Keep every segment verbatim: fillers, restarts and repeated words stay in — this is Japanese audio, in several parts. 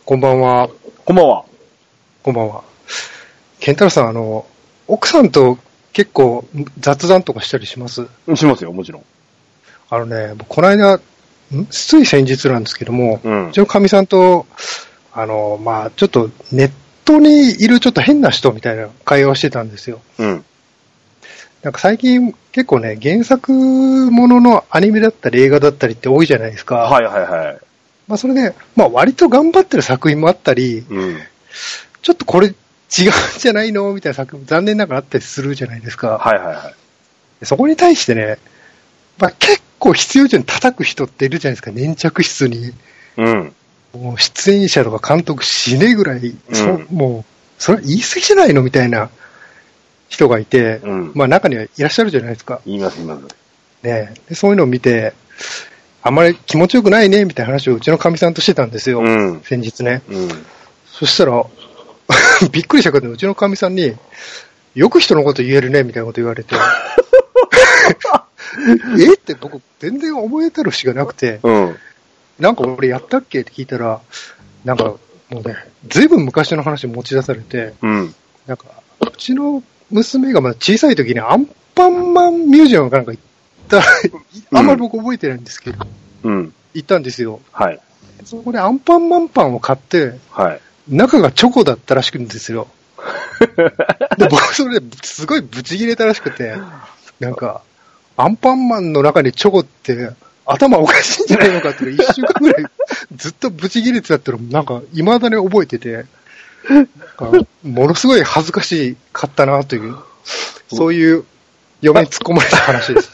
こんばんは。 こんばんは。 こんばんは。健太郎さん、あの、奥さんと結構雑談とかしたりします？ しますよ、もちろん。 あのね、この間、んつい先日なんですけども、 うん、 うちのかみさんと、あの、まあちょっとネットにいるちょっと変な人みたいな会話をしてたんですよ。 うん。 なんか最近結構ね、原作もののアニメだったり映画だったりって多いじゃないですか。 はいはいはい。 まあそれで、まあ割と頑張ってる作品もあったり、 うん、 ちょっとこれ違うんじゃないのみたいな作品残念ながらあったりするじゃないですか。 はいはいはい。 そこに対してね、まあ、結構必要以上に叩く人っているじゃないですか、粘着質に。 うん。 もう出演者とか監督死ねぐらい、 うん、 そもう、それは言い過ぎじゃないのみたいな人がいて、 うん、 まあ中にはいらっしゃるじゃないですか。 言います言います。 ねでそういうのを見て、あんまり気持ちよくないね、みたいな話をうちのかみさんとしてたんですよ。 うん、先日ね。 うん、 そしたら、びっくりしたけど、うちのかみさんに、よく人のこと言えるね、みたいなこと言われて。えって僕、全然覚えたるしがなくて、 うん、 なんか俺やったっけって聞いたら、なんかもうね、ずいぶん昔の話持ち出されて、 うん、 なんか、うちの娘がまだ小さい時にアンパンマンミュージアムかなんか行った、あんまり僕覚えてないんですけど、 うん、 行ったんですよ。 はい。 そこでアンパンマンパンを買って、 はい。 中がチョコだったらしくんですよ。で僕それですごいブチ切れたらしくて、なんか、アンパンマンの中にチョコって頭おかしいんじゃないのかって一週間ぐらいずっとブチ切れてたってのもなんか未だに覚えてて、ものすごい恥ずかしかったなという、そういう嫁に突っ込まれた話です。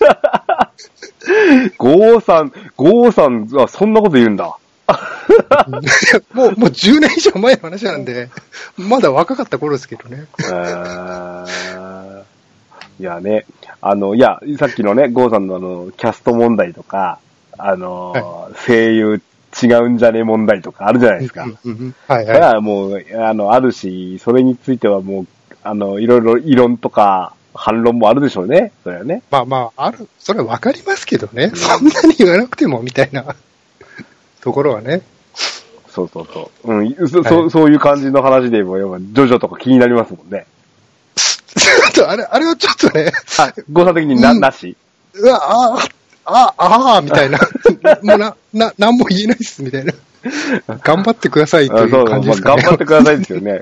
ゴーさん、ゴーさんはそんなこと言うんだ。 もう、もうじゅうねん以上前の話なんで、まだ若かった頃ですけどね。 えー、いやね、あの、いや、さっきのね、ゴーさんのあの、キャスト問題とか、あの、はい、声優違うんじゃねえ問題とかあるじゃないですか。 うんうんはいはい。 それはもう、あの、あるし、それについてはもう、あの、いろいろ異論とか、反論もあるでしょうね。それはね。 まあまあ、ある、それはわかりますけどね。うん、そんなに言わなくても、みたいなところはね。 そうそうそう。うん、そ、はい、そういう感じの話で言えば、ジョジョとか気になりますもんね。 ちょっと、あれ、あれはちょっとね。 あ、誤差的にな、うん、なしうわ、ああ、ああ、みたいな。もうな、な、なんも言えないっす、みたいな。頑張ってくださいっていう感じですかね。 まあ、頑張ってくださいですよね。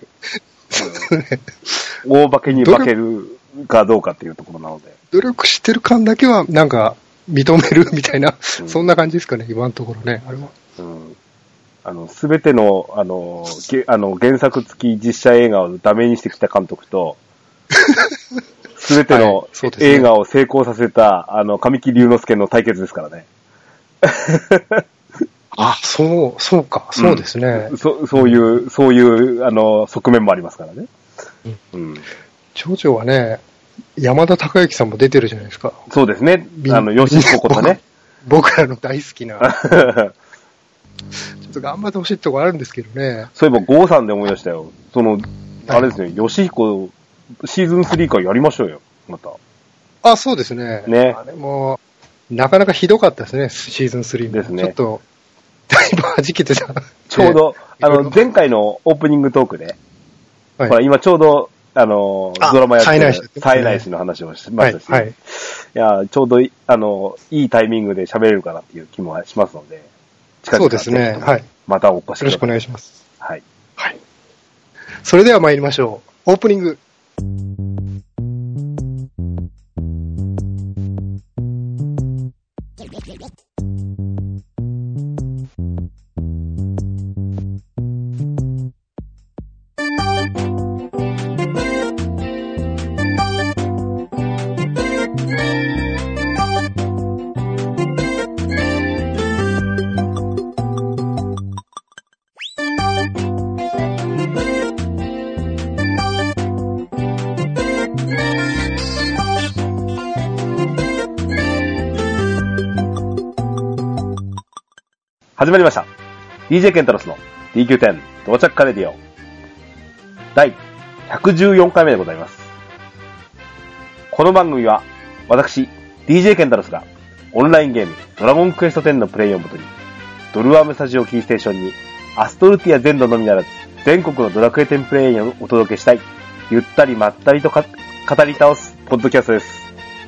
大化けに化けるかどうかっていうところなので。 努力してる感だけは、なんか、認めるみたいな、うん、そんな感じですかね、今のところね、あれは。 うん。あの、すべての、あの、あの、原作付き実写映画をダメにしてきた監督と、すべての、はいね、映画を成功させた、あの、神木隆之介の対決ですからね。 あ、そう、そうか、そうですね。 うん、そそういう、そういう、あの、側面もありますからね。 うん。ジョジョはね、山田孝之さんも出てるじゃないですか。 そうですね。あの、ヨシヒコことね。 僕らの大好きな。ちょっと頑張ってほしいとこあるんですけどね。 そういえば、ゴーさんで思い出したよ。その、あれですね、ヨシヒコ、シーズンスリーからやりましょうよ、また。 あ、そうですね。 ね。 あれも、なかなかひどかったですね、シーズンスリーも。 ですね。 ちょっと、だいぶ弾けてた。 ちょうど、あの、前回のオープニングトークで、はい、ほら、今ちょうど、あの、ドラマやってる、冴えないしの話をしましたし、はいはい、いや、ちょうど、あの、いいタイミングで喋れるかなっていう気もしますので、 近々そうですね、はい。 またお越しください。 よろしくお願いします。 はい。 はい。それでは参りましょう。オープニング。 始まりました。ディージェー ケンタロスの ディーキューテン 到着カレディオ。第ひゃくじゅうよんかいめでございます。この番組は、私、ディージェー ケンタロスが、オンラインゲーム、ドラゴンクエストテンのプレイをもとに、ドルアームスタジオキーステーションに、 アストルティア全土のみならず、全国のドラクエテンプレイヤーにお届けしたい、ゆったりまったりとか語り倒すポッドキャストです。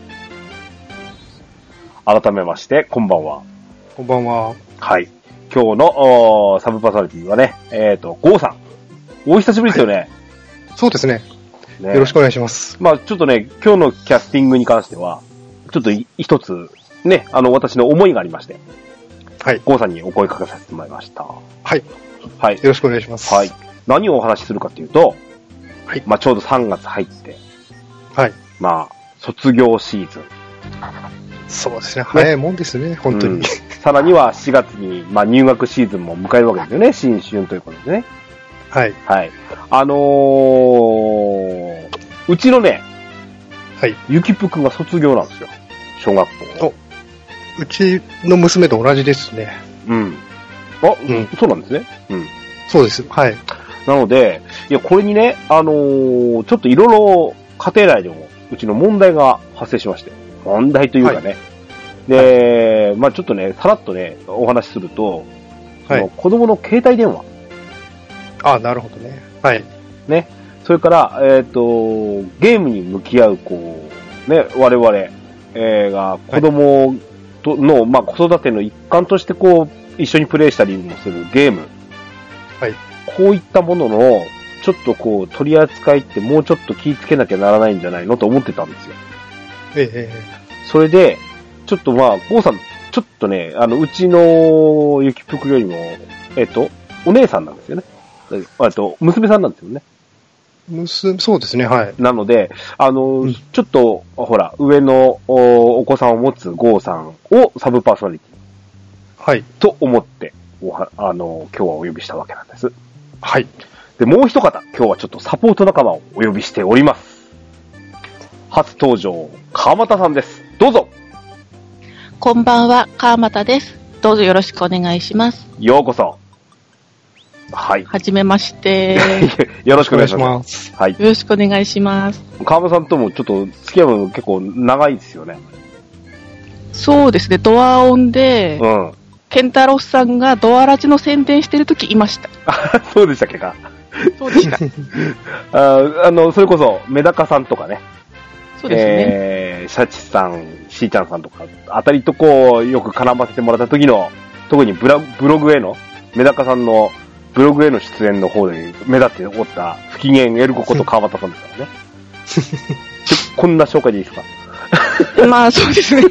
改めまして、こんばんは。 こんばんは。 はい。今日のサブパーソナリティはね、えっ、ー、と、ゴーさん。お久しぶりですよね。はい、 そうですね。ね、よろしくお願いします。 まあちょっとね、今日のキャスティングに関しては、ちょっと一つ、ね、あの、私の思いがありまして、はい。ゴーさんにお声かけさせてもらいました。 はい。はい。よろしくお願いします。 はい。何をお話しするかっていうと、はい。まあちょうどさんがつ入って、はい。まあ、卒業シーズン。 そうですね。早いもんですね、本当に。うん、 さらにはしがつに、まあ入学シーズンも迎えるわけですよね、新春ということでね。はい。はい。あのー、うちのね、はい。ゆきぷくんが卒業なんですよ。小学校。 うちの娘と同じですね。 うん。あ、うん、そうなんですね。うん。 そうです。はい。 なので、いや、これにね、あのー、ちょっといろいろ家庭内でも、うちの問題が発生しまして。問題というかね。はい、で、はい、まあちょっとね、さらっとね、お話しすると、はい、子供の携帯電話。 ああ、なるほどね。はい。 ね。それから、えっ、ー、と、ゲームに向き合う、こう、ね、我々、えー、が子供との、はい、まあ子育ての一環としてこう、一緒にプレイしたりもするゲーム。はい。こういったものの、ちょっとこう、取り扱いってもうちょっと気をつけなきゃならないんじゃないのと思ってたんですよ。ええ、それで、ちょっとまあ、ゴーさん、ちょっとね、あの、うちのゆきぷくよりも、えっ、ー、と、お姉さんなんですよね。あと、娘さんなんですよね。 娘、そうですね、はい。 なので、あの、うん、ちょっと、ほら、上の お, お子さんを持つゴーさんをサブパーソナリティ。はい。と思って、おはあの、今日はお呼びしたわけなんです。はい。で、もう一方、今日はちょっとサポート仲間をお呼びしております。初登場、川又さんです。どうぞ。 こんばんは、川又です。どうぞよろしくお願いします。 ようこそ。はい。 はじめまして。 よろしくお願いします。 はい。よろしくお願いします。 川間さんともちょっと付き合うの結構長いですよね。 そうですね、ドアオンで、うん。ケンタロスさんがドアラジの宣伝してるときいました。 あ、そうでしたっけか。 そうでした。 あ, あの、それこそ、メダカさんとかね。 そうですね。 えー、シャチさん、シーちゃんさんとか、あたりとこう、よく絡ませてもらった時の、特にブラブログへの、メダカさんの、ブログへの出演の方で目立っておった不機嫌エルコこと川端さんですからね。こんな紹介でいいですか？まあ、そうですね。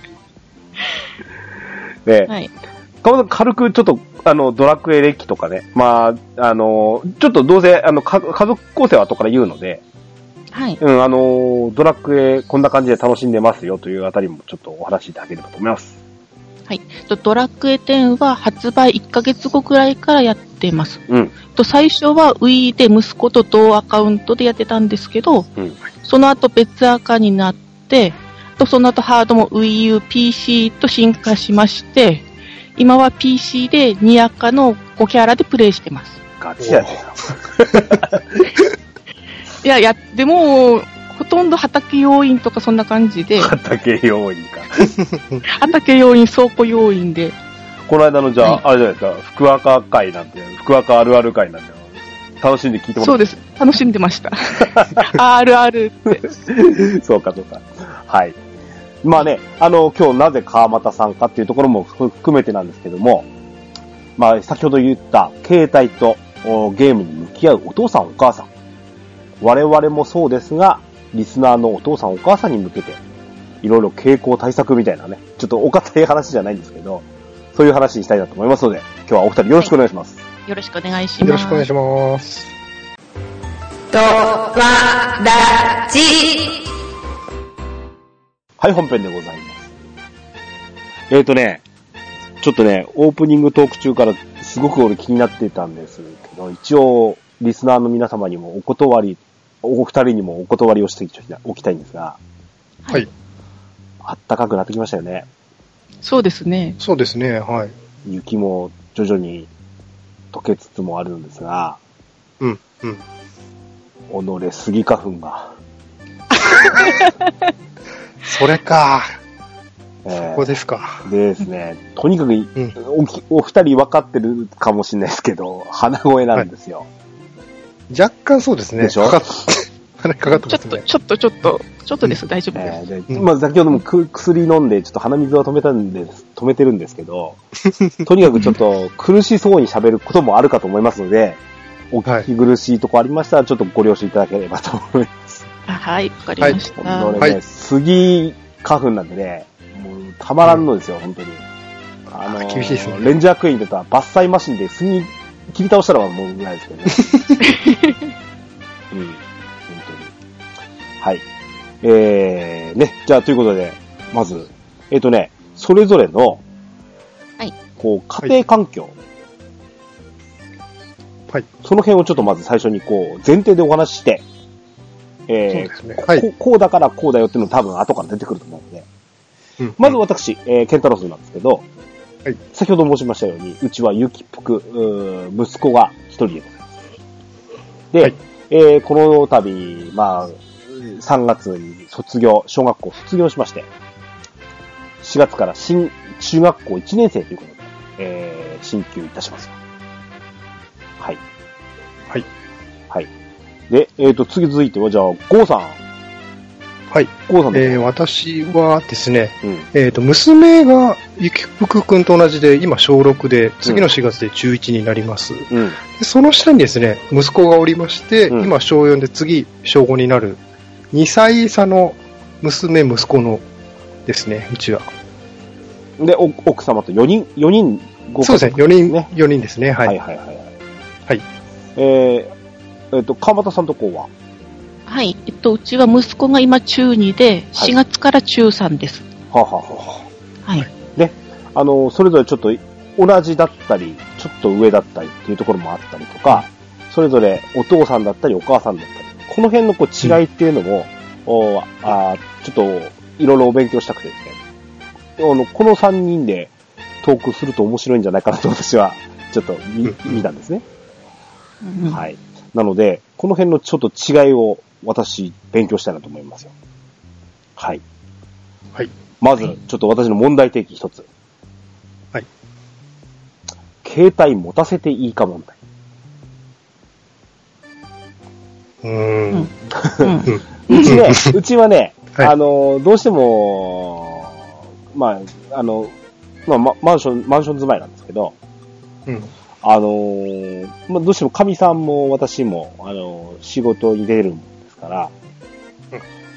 で、はい、川端さん軽くちょっと、あの、ドラクエ歴とかね、まあ、あの、ちょっとどうせ、あの、家族構成は後から言うので、はい。うん、あの、ドラクエこんな感じで楽しんでますよというあたりもちょっとお話しいただければと思います。 はい。ドラクエテンは発売いっかげつごくらいからやっています。うん。最初は Wii で息子と同アカウントでやってたんですけど、うん、その後別アカになって、とその後ハードも Wii U、ピーシー と進化しまして、今は ピーシー でにアカのごキャラでプレイしてます。 ガチやね。 いや、や、でも、ほとんど畑要員とかそんな感じで。 畑要員か。 畑要員、倉庫要員で。 この間のじゃあ、はい、あれじゃないですか、福岡会なんて、福岡あるある会なんて、楽しんで聞いてもらって。 そうです。楽しんでました。あるあるって。 そうか、そうか。はい。まあね、あの、今日なぜ川又さんかっていうところも含めてなんですけども、まあ、先ほど言った携帯とゲームに向き合うお父さんお母さん。我々もそうですが、リスナーのお父さんお母さんに向けて、いろいろ傾向対策みたいなね、ちょっとお堅い話じゃないんですけど、そういう話にしたいなと思いますので、今日はお二人よろしくお願いします。はい、 よろしくお願いします。 よろしくお願いします。 ドワラジはい、本編でございます。えーとね、ちょっとね、オープニングトーク中からすごく俺気になってたんですけど、一応、リスナーの皆様にもお断り、お二人にもお断りをしておきたいんですが、はい。あったかくなってきましたよね。 そうですね。 そうですね、はい。 雪も徐々に溶けつつもあるんですが、うん、うん。己、スギ花粉が。 それか。 えー、そこですか。 でですね、とにかく、うん、お, お二人分かってるかもしれないですけど、鼻声なんですよ。はい、 若干そうですね。 でしょかかっ鼻かかってますね。 ちょっと、ちょっと、ちょっと、ちょっとです、うん、大丈夫です。 えー、でまあ、先ほども薬飲んで、ちょっと鼻水は止めたんで、止めてるんですけど、とにかくちょっと苦しそうに喋ることもあるかと思いますので、お聞き苦しいとこありましたら、ちょっとご了承いただければと思います。 はい、わかりました。 これね、はい、杉花粉なんでね、もうたまらんのですよ、うん、本当に。 あのー、厳しいですね。 レンジャークイーンだったら伐採マシンで杉切り倒したらもうぐらいですけどね。うん、本当に。はい。えー、ね、じゃあということで、まず、えっとね、それぞれの、 はい。 こう、家庭環境。 はい。 その辺をちょっとまず最初にこう、前提でお話しして、えー、そうですね。はい。こ, こうだからこうだよっていうの多分後から出てくると思うので、うん、まず私、えー、ケンタロスなんですけど、はい。先ほど申しましたように、うちはゆきぷく、息子が一人でございます。で、はい、えー、この度、まあ、さんがつに卒業、小学校卒業しまして、しがつから新中学校いちねん生ということで、えー、進級いたします。はい。 はい。 はい。で、えっと、次続いては、じゃあ、ゴーさん。 はい。 ゴーさん。 えー、私はですね、うん、えっと、娘がゆきぷくくんと同じで、今小ろくで、次のしがつでじゅういちになります。うん、でその下にですね、息子がおりまして、うん、今小よんで次小ごになる、にさい差の娘、息子のですね、うちは。 で、お奥様とよにん、よにんご家族ですね。そうですね、よにん、よにんですね。はい。 はいはいはい。 はい。 えー、えっと、川端さんとこははい。えっと、うちは息子が今中にで、しがつから中さんです。 はあ、はあはあ、はい。 ね、あの、それぞれちょっと同じだったり、ちょっと上だったりっていうところもあったりとか、うん、それぞれお父さんだったりお母さんだったり、この辺のこう違いっていうのも、うん、おあちょっといろいろお勉強したくてですね。あの、このさんにんでトークすると面白いんじゃないかなと私はちょっと 見,、うん、見たんですね。うん、はい。なので、この辺のちょっと違いを私、勉強したいなと思いますよ。はい。 はい。 まず、ちょっと私の問題提起一つ。 はい。 携帯持たせていいか問題。 うーん。 うちね、うちはね、はい、あの、どうしても、まあ、あの、まあ、マンション、マンション住まいなんですけど、うん。あのー、まあ、どうしても神さんも私も、あのー、仕事に出るもんですから、うん、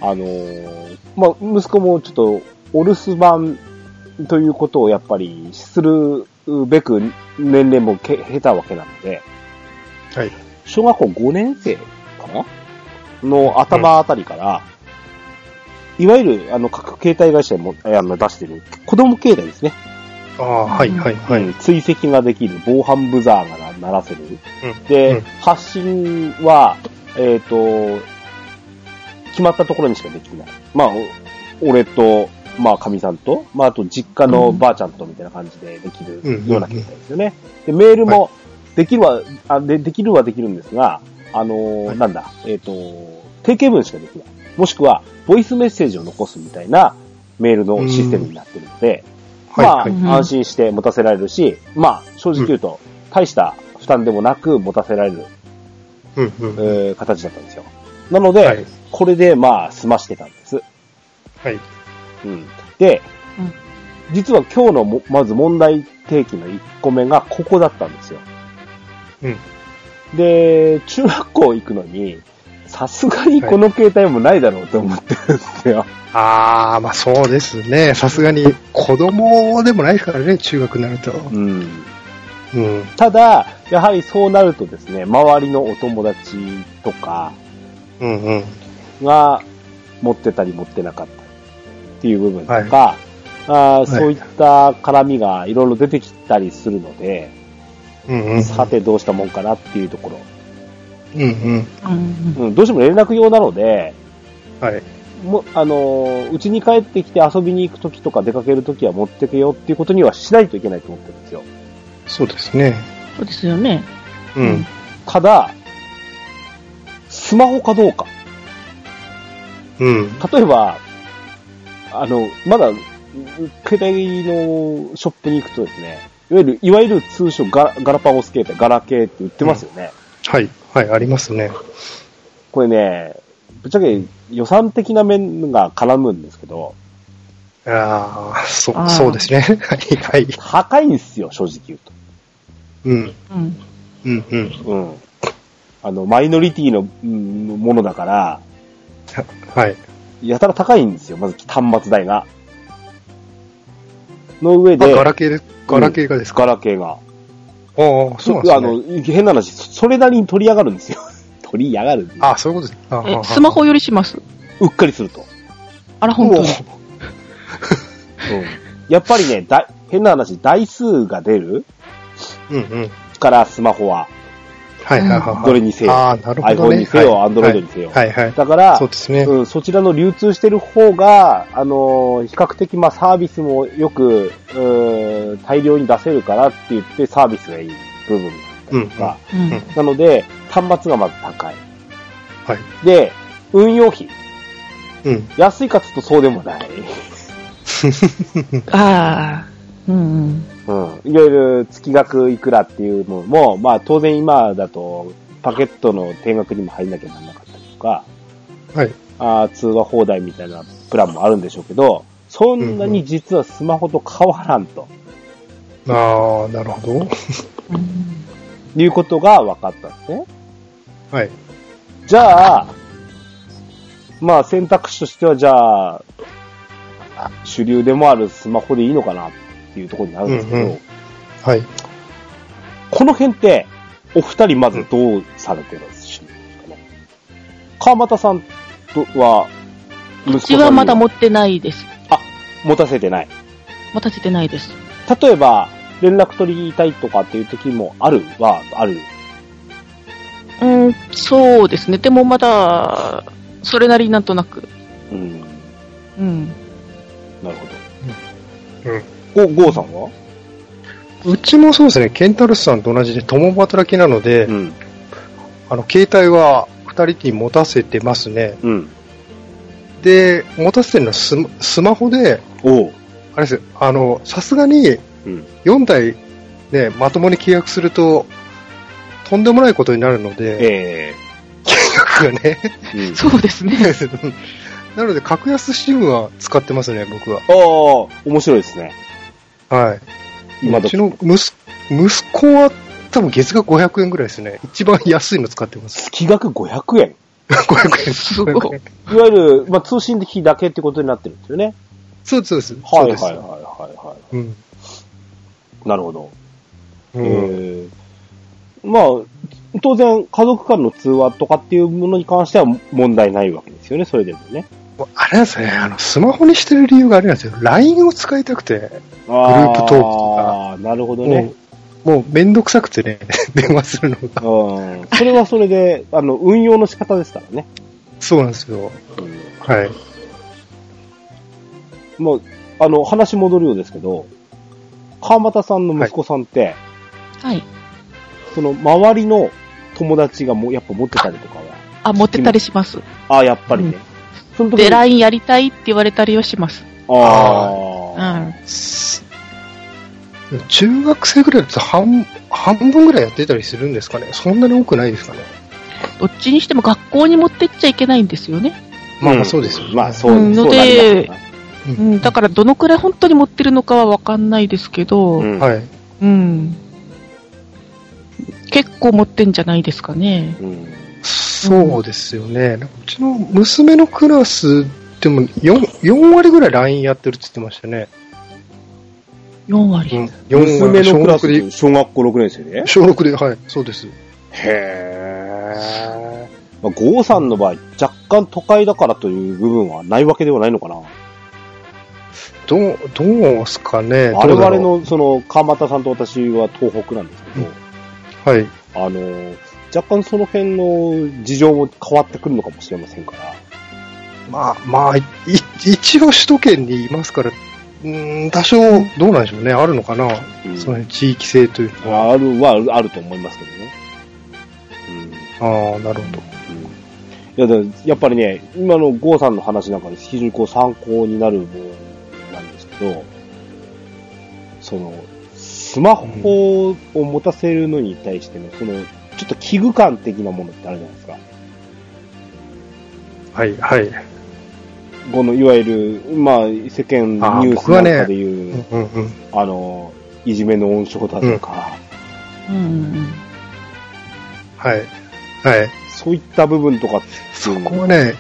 あのー、まあ、息子もちょっとお留守番ということをやっぱりするべく年齢もけ経たわけなので、 はい。 小学校ごねん生かなの頭あたりから、うん、いわゆるあの各携帯会社もあの出してる子供携帯ですね。 ああ、はいはいはい、うん。 追跡ができる、防犯ブザーが鳴らせる。うん、で、うん、発信は、えっと、決まったところにしかできない。まあ、俺と、まあ、神さんと、まあ、あと実家のばあちゃんとみたいな感じでできるような携帯ですよね。で、メールもできるは、はい、あで、できるはできるんですが、あのーはい、なんだ、えっと、定型文しかできない。もしくは、ボイスメッセージを残すみたいなメールのシステムになっているので、まあ、はいはい、安心して持たせられるし、まあ、正直言うと、大した負担でもなく持たせられる、うんうんえー、形だったんですよ。なので、はい、これで、まあ、済ましてたんです。 はい。 うん。で、うん、実は今日のも、まず問題提起のいっこめがここだったんですよ。うん。で、中学校行くのに、さすがにこの携帯もないだろうと思ってるんですよ。はい、 ああ、まあそうですね。さすがに子供でもないからね、中学になると。うん。 うん。ただ、やはりそうなるとですね、周りのお友達とか、うんうん。が持ってたり持ってなかったっていう部分とか、はい、あはい、そういった絡みがいろいろ出てきたりするので、うんうんうん、さてどうしたもんかなっていうところ。うんうんうん、どうしても連絡用なので、はい、もあのうちに帰ってきて遊びに行くときとか出かけるときは持ってけよっていうことにはしないといけないと思ってるんですよ。 そうですね。 そうですよね。 うん。ただ、スマホかどうか。うん。例えば、あの、まだ携帯のショップに行くとですね、いわゆる、いわゆる通称ガラ、ガラパゴス系ってガラ系って売ってますよね。 うん、はい、はい、ありますね。 これね、ぶっちゃけ予算的な面が絡むんですけど。 ああ、そう、そうですね。はい、はい。 高いんですよ、正直言うと。 うん。うん。うん、うん。 うん。あの、マイノリティの、うん、ものだから、 はい。 やたら高いんですよ、まず端末代が。の上で。 ガラケーで、ガラケーがですか、 うん、ガラケーが。 ああ、そうなんですね。 あの、変な話、それなりに取り上がるんですよ。取り上がる。 ああ、そういうことです。 え、スマホよりします。 うっかりすると。 あら、本当に。うん、 やっぱりね、だ変な話、台数が出る。 うんうん。 からスマホは。 はいはいはい。 どれにせよ。 ああ、なるほど、ね。 iPhone にせよ、はい、Android にせよ。 はいはい。 だから、 そうですね。 うん、そちらの流通してる方が、あのー、比較的まあサービスもよく、う大量に出せるからって言ってサービスがいい部分だったりとか。うんうん、なので、端末がまず高い。 はい。 で、運用費。 うん。 安いかつとそうでもない。 ああ。うんうん。いろいろ月額いくらっていうのも、まあ当然今だとパケットの定額にも入んなきゃならなかったりとか、 はい。 あ通話放題みたいなプランもあるんでしょうけど、そんなに実はスマホと変わらんと。 うんうん、ああ、なるほど。 いうことが分かったんですね。 はい。 じゃあ、まあ選択肢としてはじゃあ、主流でもあるスマホでいいのかなっていうところになるんですけど、うんうん、 はい。 この辺って、お二人まずどうされてるんですかね。川又さんとは、 うちはまだ持ってないです。 あ、持たせてない。 持たせてないです。 例えば、連絡取りたいとかっていう時もあるは、ある。 うん、そうですね。でもまだ、それなりになんとなく。 うん。 うん。 なるほど。うん。ゴーさんは？ うちもそうですね。ケンタルスさんと同じで共働きなので、うん、あの携帯は二人に持たせてますね。 うん、 で、持たせてるのはス、スマホで、 おあれですよ。あのさすがによんだいねまともに契約するととんでもないことになるので、 えー、契約がね、 うん、そうですね。 なので、格安シムは使ってますね、僕は。 ああ、面白いですね。 はい。今うちの息息子は多分月額ごひゃくえんぐらいですね。一番安いの使ってます。 月額ごひゃくえん ? ごひゃくえん。 すごい。 いわゆる、まあ、通信費だけってことになってるんですよね。 そうです、そうです。 はいはいはいはい、はい。うん。なるほど。うん、えー、まあ、当然、家族間の通話とかっていうものに関しては問題ないわけですよね、それでもね。 あれなんですね、あの、スマホにしてる理由があれなんですよ。ライン を使いたくて、グループトークとか。 ああ、なるほどね。 もう、もうめんどくさくてね、電話するのが。 うん。それはそれで、あの、運用の仕方ですからね。 そうなんですよ。うん、はい。 もう、あの、話戻るようですけど、川又さんの息子さんって、 はい。 その、周りの友達がもやっぱ持ってたりとかは。 あ、持ってたりします。 あ、やっぱりね。うんその時で、ライン やりたいって言われたりはします。 ああ。うん。 中学生ぐらいだと半、半分ぐらいやってたりするんですかね。そんなに多くないですかね。 どっちにしても学校に持ってっちゃいけないんですよね。 まあまあそうですよ、ね。 まあそう、 うん、ので、 うん、 だからどのくらい本当に持ってるのかはわかんないですけど、 うん、はい。 うん。結構持ってんじゃないですかね。 うんそうですよね。うちの娘のクラスでも 4, よん割ぐらい ライン やってるって言ってましたね。 よん割、うん、 娘のクラスで小学校ろくねん生で小ろくで、はい、そうです。 へー。まあ、ゴーさんの場合、若干都会だからという部分はないわけではないのかな。 どう、どうすかね。 我々の、その、川又さんと私は東北なんですけど、 うん、はい。 あの、若干その辺の事情も変わってくるのかもしれませんから。 まあ、まあ、い一応首都圏にいますから、うん多少どうなんでしょうね。あるのかな。うん、その地域性というのは。あるはあると思いますけどね。 うん、ああ、なるほど。 うん、いや、やっぱりね、今のゴーさんの話なんかで非常にこう参考になるものなんですけど、その、スマホを持たせるのに対しての、その、ちょっと危惧感的なものってあるじゃないですか。 はい、はい。 この、いわゆる、まあ、世間ニュースなんかでいう、ねうんうんうん、あの、いじめの温床だとか、 うんうんうん、 はい、はい。 そういった部分とかってそこはね、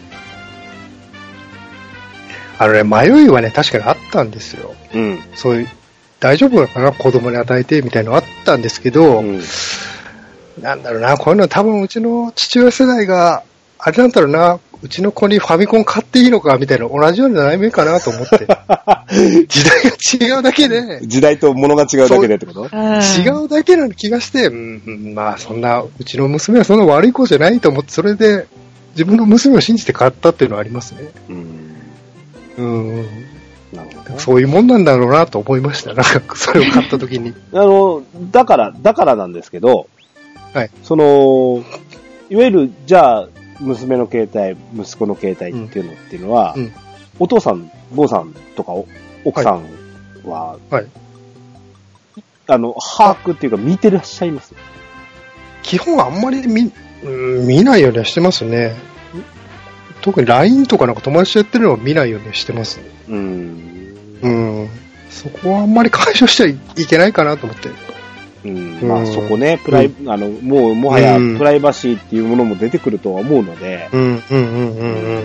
あのね、迷いはね、確かにあったんですよ。 うん。 そういう、大丈夫なのかな子供に与えてみたいなのあったんですけど、うん、なんだろうな、こういうの多分うちの父親世代が、あれなんだろうな、うちの子にファミコン買っていいのかみたいな同じような悩みかなと思って。時代が違うだけで。 時代と物が違うだけでってこと？ 違うだけな気がして、うん、まあそんな、うちの娘はそんな悪い子じゃないと思って、それで自分の娘を信じて買ったっていうのはありますね。うん。うん。なるほど。そういうもんなんだろうなと思いました。なんか、それを買った時に。 あの、だから、だからなんですけど、 はい。 その、いわゆる、じゃあ、娘の携帯、息子の携帯っていうのっていうのは、うん、お父さん、坊さんとか奥さんは、はいはい、あの、把握っていうか見てらっしゃいます？ 基本あんまり見、うん、見ないようにはしてますね。特に ライン とかなんか友達とやってるのは見ないようにしてます。うん。うん。そこはあんまり干渉しちゃいけないかなと思って。 うん。うん、まあそこね、プライ、うん、あの、もうもはやプライバシーっていうものも出てくるとは思うので。 うん、うん、うん、うん。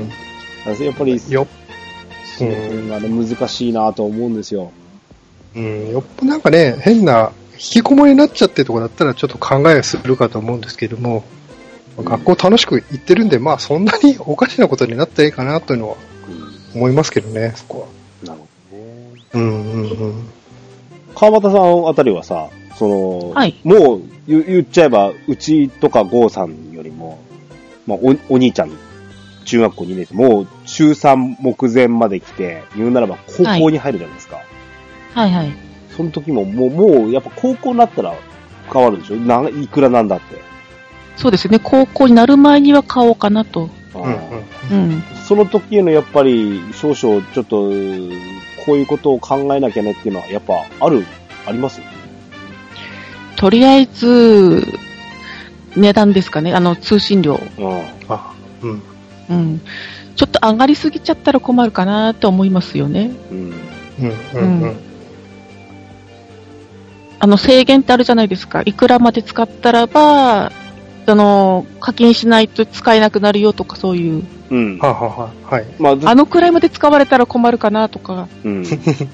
やっぱり、よっ、その辺が、ね、難しいなと思うんですよ。 うん、よっぽなんかね、変な、引きこもりになっちゃってるとこだったらちょっと考えするかと思うんですけども、うん、学校楽しく行ってるんで、まあそんなにおかしなことになっていいかなというのは思いますけどね、そこは。なるほどね。うんうんうん。 川端さんあたりはさ、その、 はい、 もう言、言っちゃえば、うちとか郷さんよりも、まあお、お兄ちゃん、中学校にねん生、もう中さん目前まで来て、言うならば高校に入るじゃないですか。 はい、はい、はい。 その時も、もう、もう、やっぱ高校になったら変わるでしょ？な、いくらなんだって。 そうですね、高校になる前には買おうかなと。 うん、うん。その時へのやっぱり、少々ちょっと、こういうことを考えなきゃねっていうのは、やっぱある、あります？ とりあえず、値段ですかね、あの、通信料。うん。あ、うん。うん。ちょっと上がりすぎちゃったら困るかなと思いますよね。うん。うん。うん。うん、あの、制限ってあるじゃないですか。いくらまで使ったらば、あの、課金しないと使えなくなるよとかそういう。うん。ははははい。まあ、あのくらいまで使われたら困るかなとか。うん。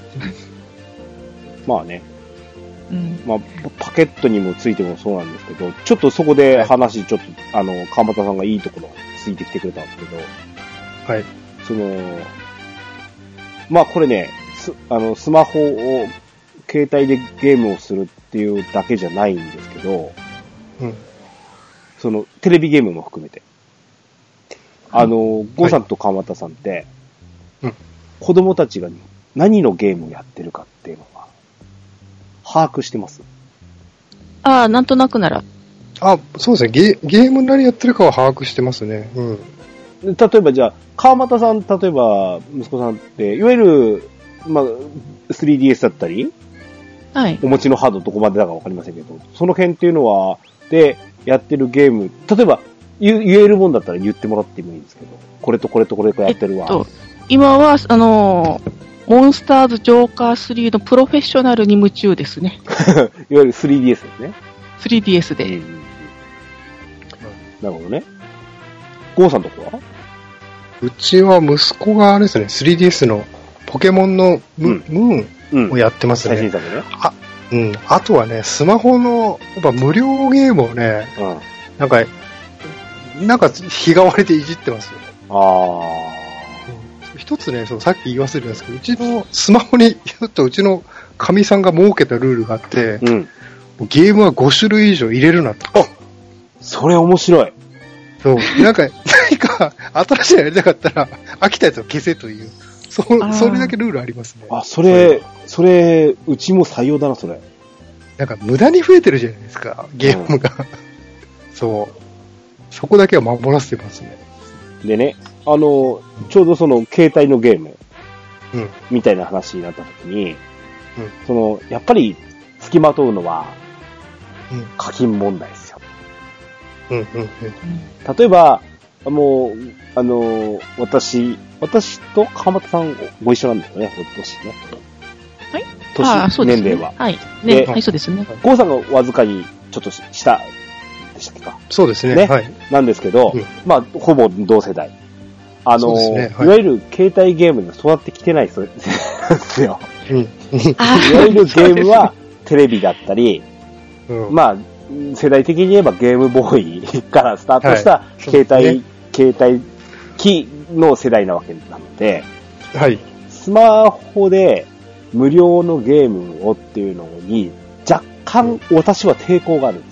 まあね。うん、まあ、パケットにもついてもそうなんですけど、ちょっとそこで話、ちょっと、あの、川端さんがいいところついてきてくれたんですけど、はい。その、まあこれね、す、あの、スマホを、携帯でゲームをするっていうだけじゃないんですけど、うん。その、テレビゲームも含めて。あの、うん、ゴーさんと川端さんって、はい、うん。子供たちが何のゲームをやってるかっていうのは、把握してます？ ああ、なんとなくなら。 あ、そうですね。ゲ、ゲーム何やってるかは把握してますね。うん。 例えばじゃあ、川又さん、例えば、息子さんって、いわゆる、まあ、スリーディーエス だったり、はい。お持ちのハードどこまでだかわかりませんけど、その辺っていうのは、で、やってるゲーム、例えば、言、言えるもんだったら言ってもらってもいいんですけど、これとこれとこれとやってるわ。えっと、 今は、あのー、モンスターズジョーカースリーのプロフェッショナルに夢中ですね。 いわゆる スリーディーエス ですね。 スリーディーエス で。うん、 なるほどね。ゴーさんとこは？ うちは息子があれですね、スリーディーエス のポケモンのム、うん、ムーンをやってますね。最新作ね。あ、うん。あとはね、スマホの、やっぱ無料ゲームをね、うん、なんか、なんか日替わりでいじってますよ。ああ。一つね、そうさっき言い忘れたんですけど、うちのスマホに、ちょっとうちのかみさんが設けたルールがあって、うん、ゲームはご種類以上入れるなと。あ、 それ面白い。 そう。なんか、何か新しいのやりたかったら、飽きたやつを消せという、そ、それだけルールありますね。 あ、それ、それ、うちも採用だな、それ。 なんか無駄に増えてるじゃないですか、ゲームが。うん、そう。そこだけは守らせてますね。 でね、あの、ちょうどその携帯のゲームうん、みたいな話になった時に、うん、その、やっぱり付きまとうのは、うん、課金問題ですよ。うんうんうん、例えば、もう、あの、私、私と川又さんご一緒なんだよね、年ね。 はい。 年、 あそうですね、 年齢は。 はい。ね、はい、そうですね。 郷さんがわずかにちょっと下でしたっけか。 そうですね。 ね。 はい。 なんですけど、うん、まあ、ほぼ同世代。あの、ねはい、いわゆる携帯ゲームに育ってきてない人ですよ。うん、いわゆるゲームはテレビだったり、うん、まあ、世代的に言えばゲームボーイからスタートした携帯、はいね、携帯機の世代なわけなので、はい、スマホで無料のゲームをっていうのに若干私は抵抗があるんです。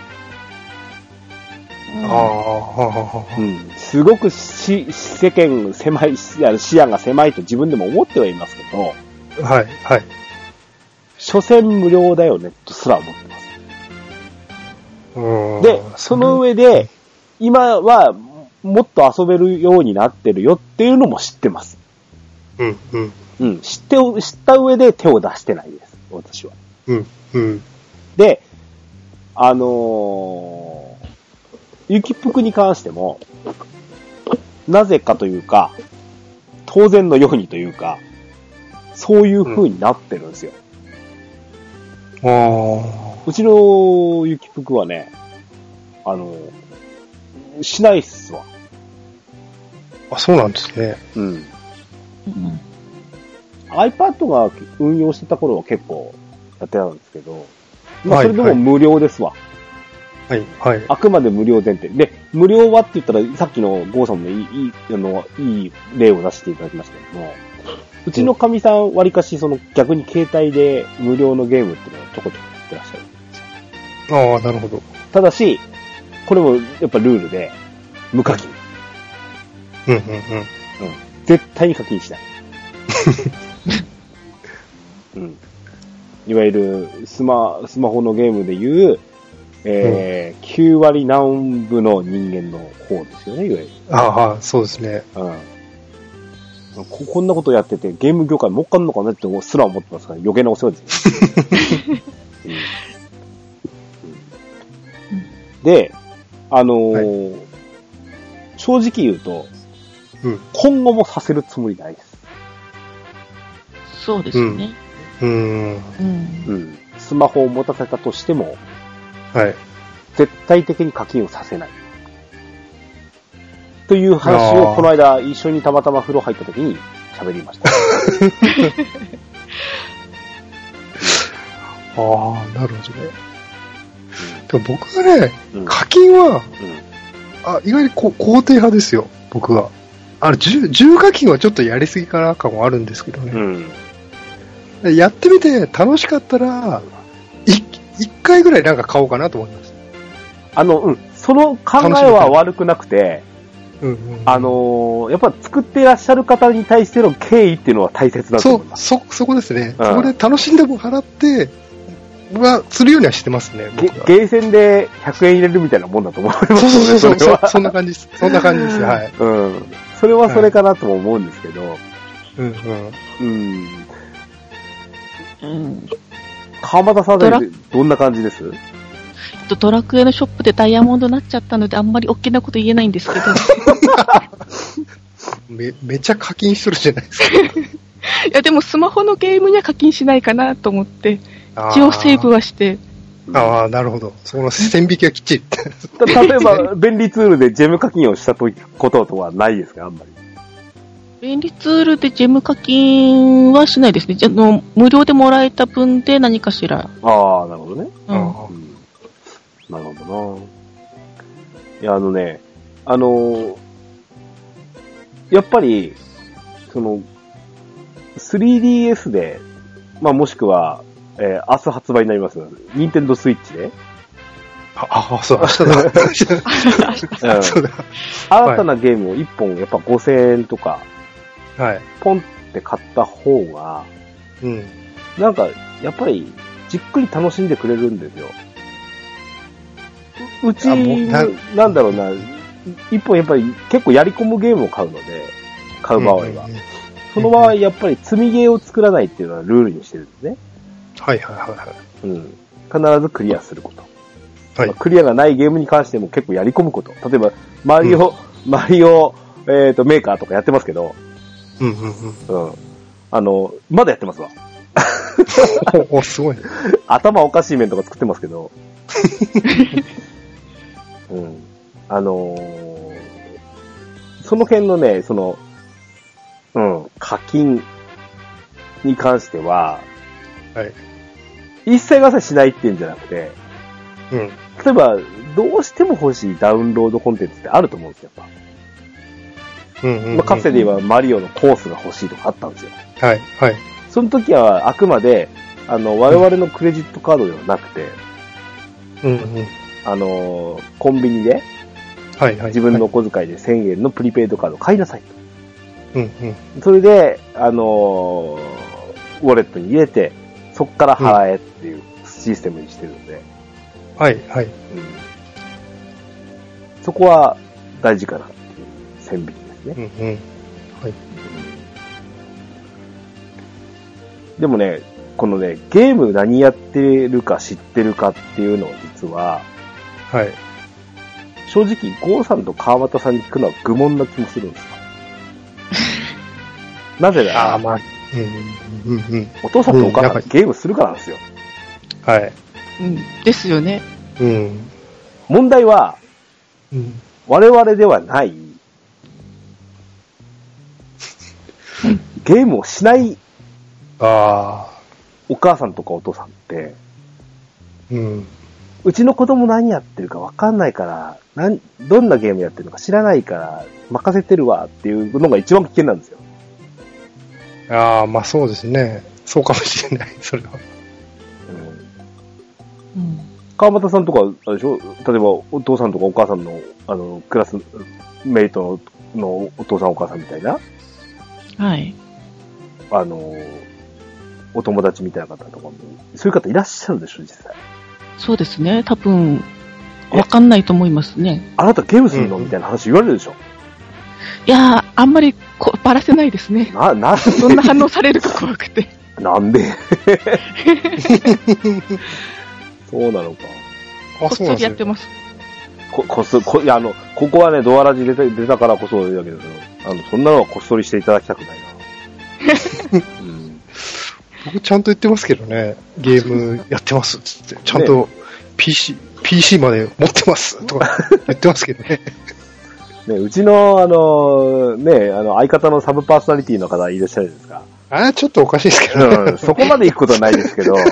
あうん、すごくし世間狭い、視野が狭いと自分でも思ってはいますけど、はい、はい。所詮無料だよね、とすら思ってます。うんで、その上で、今はもっと遊べるようになってるよっていうのも知ってます。うん、うん。うん、知って、知った上で手を出してないです、私は。うん、うん。で、あのー、ゆきぷくに関しても、なぜかというか、当然のようにというか、そういう風になってるんですよ。うん、あうちのゆきぷくはね、あの、しないっすわ。 あ、そうなんですね。うん。うん、 iPad が運用してた頃は結構やってたんですけど、まあそれでも無料ですわ。はい、はい。あくまで無料前提。で、無料はって言ったら、さっきのゴーさんもいい、いい、あの、いい例を出していただきましたけども、うちのかみさん割かしその逆に携帯で無料のゲームっていうのをちょこちょこやってらっしゃるんですよ。 ああ、なるほど。 ただし、これもやっぱルールで、無課金。うんうんうん。うん。絶対に課金しない。うん。いわゆるスマ、スマホのゲームでいう、えーうん、きゅう割何分の人間の方ですよね、いわゆる。 ああ、そうですね。 うん。こ, こんなことやってて、ゲーム業界儲かんのかなってすら思ってますから、余計なお世話です、ねうんうん。で、あのーはい、正直言うと、うん、今後もさせるつもりないです。 そうですね。うん。うん。 うん。スマホを持たせたとしても、はい。絶対的に課金をさせない。という話をこの間一緒にたまたま風呂入った時に喋りました。 ああ、なるほどね。でも僕はね、うん、課金は、うん、あ、いわゆるこ肯定派ですよ、僕は。あの、重、重課金はちょっとやりすぎかな感もあるんですけどね。うん、やってみて楽しかったら、い一回ぐらいなんか買おうかなと思います。 あの、うん、その考えは悪くなくて、うんうんうん、あのー、やっぱ作っていらっしゃる方に対しての敬意っていうのは大切だと思います。 そう、そ、そこですね。うん、そこで楽しんでも払って、僕はするようにはしてますね。 ゲーセンでひゃくえん入れるみたいなもんだと思いますね。 そうそうそうそう、そんな感じです。そんな感じです。はい。 うん。それはそれかなとも思うんですけど。はい、うんうん。うん。うん。川又さんはどんな感じです？ ドラクエのショップでダイヤモンドになっちゃったのであんまり大きなこと言えないんですけどめ, めちゃ課金しとるじゃないですかいやでもスマホのゲームには課金しないかなと思って一応セーブはしてああなるほどその線引きはきっちり例えば便利ツールでジェム課金をしたこととはないですかあんまり便利ツールでジェム課金はしないですね。じゃの無料でもらえた分で何かしら。 ああ、なるほどね。うん。なるほどな。いや、あのね、あのー、やっぱり、その、スリーディーエス で、まあもしくは、えー、明日発売になります、ニンテンドースイッチで。 あ、あ、そう、明日だ。 うん、そうだ。新たなゲームをいっぽんやっぱごせんえんとか、はい。ポンって買った方が、うん。なんか、やっぱり、じっくり楽しんでくれるんですよ。うち、な, なんだろうな、一本やっぱり結構やり込むゲームを買うので、買う場合は。うんうんうん、 その場合、やっぱり積みゲーを作らないっていうのはルールにしてるんですね。 はいはいはいはい。 うん。必ずクリアすること。はい。まあ、クリアがないゲームに関しても結構やり込むこと。例えば、マリオ、うん、マリオ、えっと、メーカーとかやってますけど、 うんうんうん。 うん。あの、まだやってますわ。 お、すごい、ね。 頭おかしい面とか作ってますけど。うん。あのー、その辺のね、その、うん、課金に関しては、 はい。 一切合切しないっていうんじゃなくて、 うん。 例えば、どうしても欲しいダウンロードコンテンツってあると思うんですよ、やっぱ。うんうんうんうん、まあ、かつてで言えばマリオのコースが欲しいとかあったんですよ。 はい、はい。 その時はあくまで、あの、我々のクレジットカードではなくて、 うんうん。 あの、コンビニで、 はいはい。 自分のお小遣いでせんえんのプリペイドカードを買いなさいと。 うんうん。 それで、あの、ウォレットに入れて、そこから払えっていうシステムにしてるんで。 はいはい。うん、 そこは大事かなっていう線引きですね。 うんうん。はい。 でもね、このね、ゲーム何やってるか知ってるかっていうのを実は、 はい。 正直、ゴーさんと川端さんに聞くのは愚問な気もするんですよ。なぜなら、 あ、まあ、うんうんうん、 お父さんとお母さん、うん、ゲームするからなんですよ。 はい。 うん。ですよね。 うん。 問題は、うん、我々ではない、ゲームをしないあお母さんとかお父さんって、 うん、 うちの子供何やってるか分かんないから、なんどんなゲームやってるのか知らないから任せてるわっていうのが一番危険なんですよ。 ああ、まあそうですね。そうかもしれない、それは。 うん。川端さんとか、あれでしょ、例えばお父さんとかお母さんの、あの、クラスメイトのお父さんお母さんみたいな。 はい。 あの、お友達みたいな方とかも、そういう方いらっしゃるでしょ、実際。 そうですね。多分、わかんないと思いますね。 あなたゲームするの、うん、みたいな話言われるでしょ。 いやー、あんまりこばらせないですね。 な、などんな反応されるか怖くて。 なんでそうなのか。 こっそりやってます。 こ、こっそり、こ、いや、あの、ここはね、ドアラジ出た、出たからこそだけど、あの、そんなのはこっそりしていただきたくないな。うん、 僕ちゃんと言ってますけどね、ゲームやってますっつって、ちゃんと ピーシー、ね、ピーシー まで持ってますとか言ってますけどね。 ね、うちの、あの、ね、あの、相方のサブパーソナリティの方いらっしゃるんですか？ ああ、ちょっとおかしいですけどね。 うん、そこまで行くことはないですけど、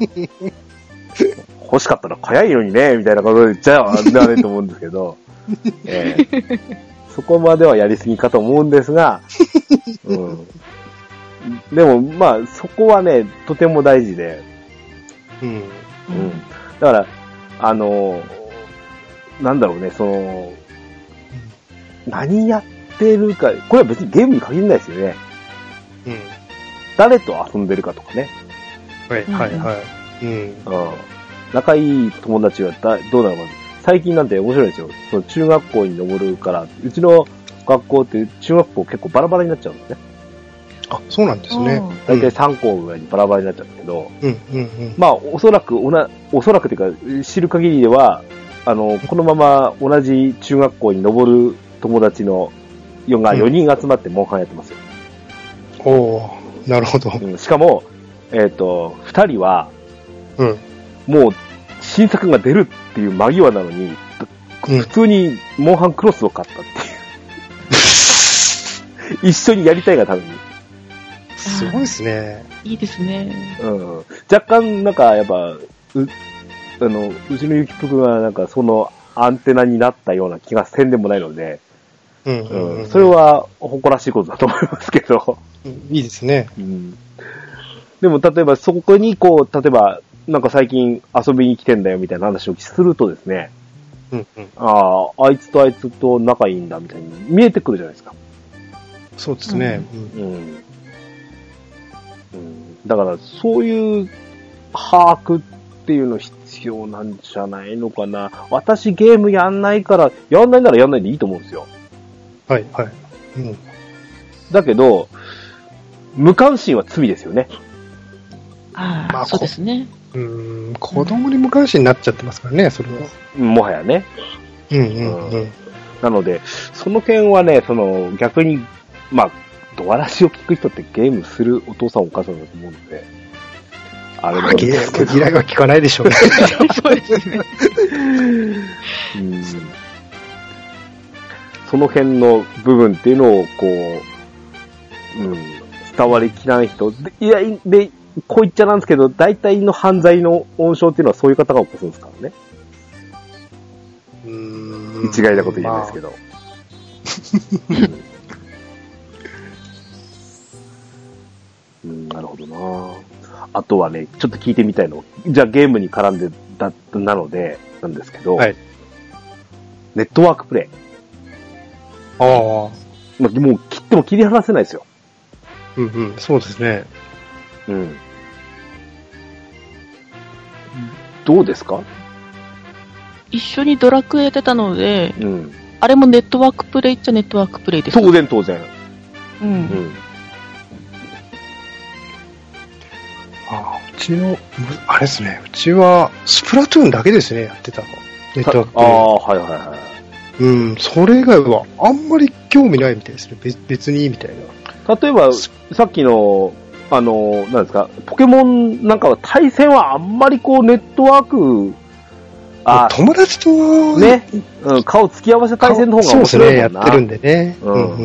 欲しかったら早いのにね、みたいなこと言っちゃうではないと思うんですけど、えー、そこまではやりすぎかと思うんですが、うん、でも、まあ、そこはね、とても大事で、 うんうん、 だから、あの、なんだろうね、その、何やってるか、これは別にゲームに限らないですよね。 うん。 誰と遊んでるかとかね。 はい、はい、はい。うん。うん。 仲いい友達はだどうなのか。最近なんて面白いですよ。その中学校に登るから、うちの学校って中学校結構バラバラになっちゃうんですね。 あ、そうなんですね。 だいたいさん校ぐらいにバラバラになっちゃうんですけど、 うん、うん、うん。 まあ、おそらく、おな、おそらくというか、知る限りでは、あの、このまま同じ中学校に登る友達のよがよにん集まってモンハンやってますよ。 うん、おー、なるほど。 うん、しかも、えっと、ふたりは、 うん、 もう、新作が出るっていう間際なのに、うん、普通にモンハンクロスを買ったっていう。一緒にやりたいがために。 すごいですね。 いいですね。 うん。若干、なんか、やっぱ、う、あの、うちのゆきぷくがなんか、その、アンテナになったような気がせんでもないので、 うんうんうんうん、 それは誇らしいことだと思いますけど。 いいですね。 うん、でも、例えばそこにこう、例えば、なんか最近遊びに来てんだよみたいな話をするとですね、 うんうん、 ああ、あいつとあいつと仲いいんだみたいに見えてくるじゃないですか。 そうですね。 うんうんうん、だから、そういう把握っていうの必要なんじゃないのかな。私ゲームやんないから、やんないならやんないでいいと思うんですよ。 はい、はい。うん。 だけど、 無関心は罪ですよね。 ああ、まあ、そうですね。 うん、子供に無関心になっちゃってますからね、それは。 もはやね。 うんうんうん。 なので、その件はね、その、逆に、まあ、ドアラジを聞く人ってゲームするお父さんお母さんだと思うので、 あれもゲーム嫌いは聞かないでしょうね。 そうですね。 うん、その辺の部分っていうのを、こう、うん、伝わりきらない人、で、いや、で、こう言っちゃなんですけど、大体の犯罪の温床っていうのはそういう方が起こすんですからね。 うーん。 一概なこと言えないですけど。まあうん、なるほどな。あとはね、ちょっと聞いてみたいの。じゃあゲームに絡んでだ、なので、なんですけど、はい、ネットワークプレイ。 ああ。 まあ、もう切っても切り離せないですよ。 うんうん、そうですね。 うん。どうですか？ 一緒にドラクエやってたので、 うん、 あれもネットワークプレイっちゃネットワークプレイですか？ 当然当然。 うん。うん、 ああ、うちの、あれですね、うちはスプラトゥーンだけですね、やってたの。ネットワークプレイ。 ああ、はいはいはい。 うん、それ以外はあんまり興味ないみたいですね。別、別にいいみたいな。 例えば、さっきの、あの、なんですか、ポケモンなんかは対戦はあんまりこうネットワーク、 あ友達とね、うん、顔突き合わせ対戦の方が面白いもんな。 そうですね、やってるんでね。 うんうんうん、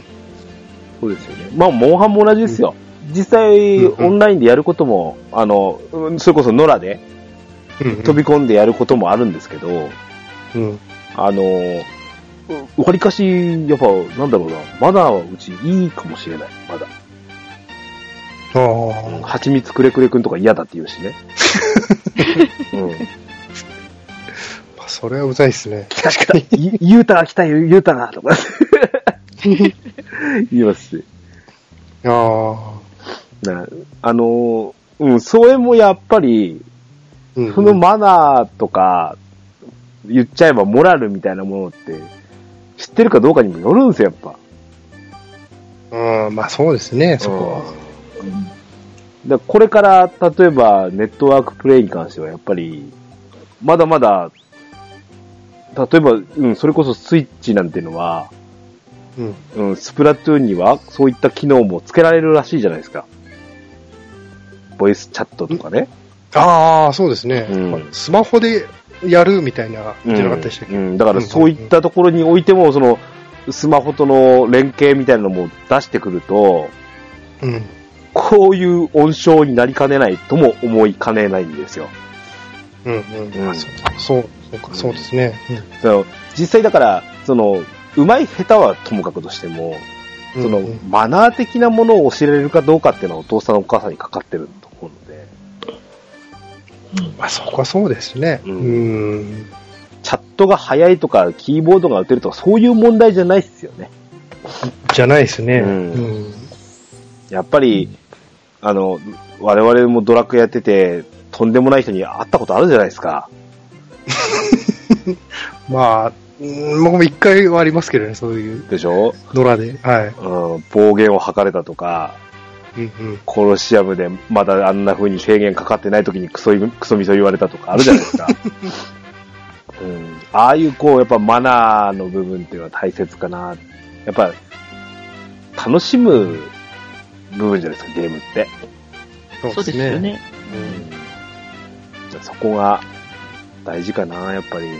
そうですよね。まあ、モンハンも同じですよ。うん、実際、うんうん、オンラインでやることも、あの、それこそノラで、飛び込んでやることもあるんですけど、 うん、 あの、わりかし、やっぱ、なんだろうな、まだうちいいかもしれない、まだ。 ああ。 蜂蜜くれくれくんとか嫌だって言うしね。うん。 まあ、それはうざいっすね。 来た来たゆうたが来たよ、ゆうたがとか。言いますし。 ああ。 なあの、うん、それもやっぱり、うんうん、そのマナーとか、言っちゃえばモラルみたいなものって、知ってるかどうかにもよるんですよ、やっぱ。うん、まあそうですね、そこは。 うん、だこれから、例えばネットワークプレイに関しては、やっぱり、まだまだ、例えば、うん、それこそスイッチなんていうのは、うん、うん、スプラトゥーンにはそういった機能もつけられるらしいじゃないですか。ボイスチャットとかね。 ああ、そうですね、 うん。 スマホでやるみたいな、じゃなかったでしたっけ、 うんうん、だからそういったところにおいても、その、スマホとの連携みたいなのも出してくると、 うん、 こういう音章になりかねないとも思いかねないんですよ。 うんうんうん、そうそうそうか、そうですね。 うん、その実際だからその上手い下手はともかくとしても、その、うんうん、マナー的なものを教えられるかどうかっていうのはお父さんお母さんにかかってると思うので。 うん、まあそこはそうですね。うん。うんチャットが早いとかキーボードが打てるとかそういう問題じゃないですよね。 じゃないですね。 うんうん、やっぱりあの我々もドラクエやっててとんでもない人に会ったことあるじゃないですか。 まあ、僕も一回はありますけどね、そういう。 でしょ？ 野良で。はい。 うん、暴言を吐かれたとか、 うんうん、 コロシアムでまだあんな風に制限かかってない時にクソ、クソみそ言われたとかあるじゃないですか。うん、ああいうこう、やっぱマナーの部分っていうのは大切かな。やっぱ、楽しむ部分じゃないですか、ゲームって。 そうですね。ねうん、そこが大事かな、やっぱり。うん、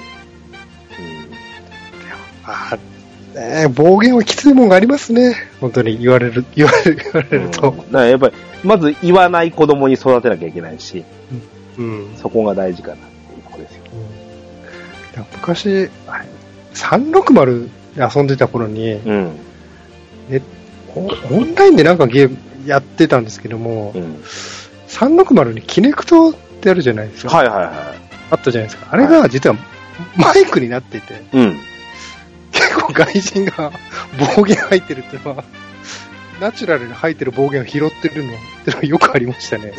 あえー、暴言はきついもんがありますね。本当に言われる、言われる、言われると。 うん、だからやっぱり、まず言わない子供に育てなきゃいけないし、 うん、 そこが大事かなっていうところですよ。 うん、昔、さんろくまるで遊んでた頃に、 うん、 ね、オンラインでなんかゲームやってたんですけども、うん、さんろくまるにキネクトってあるじゃないですか。 はいはいはい。 あったじゃないですか。あれが実はマイクになってて、 うん、 結構外人が暴言吐いてるってのは、ナチュラルに吐いてる暴言を拾ってるのってのはよくありましたね。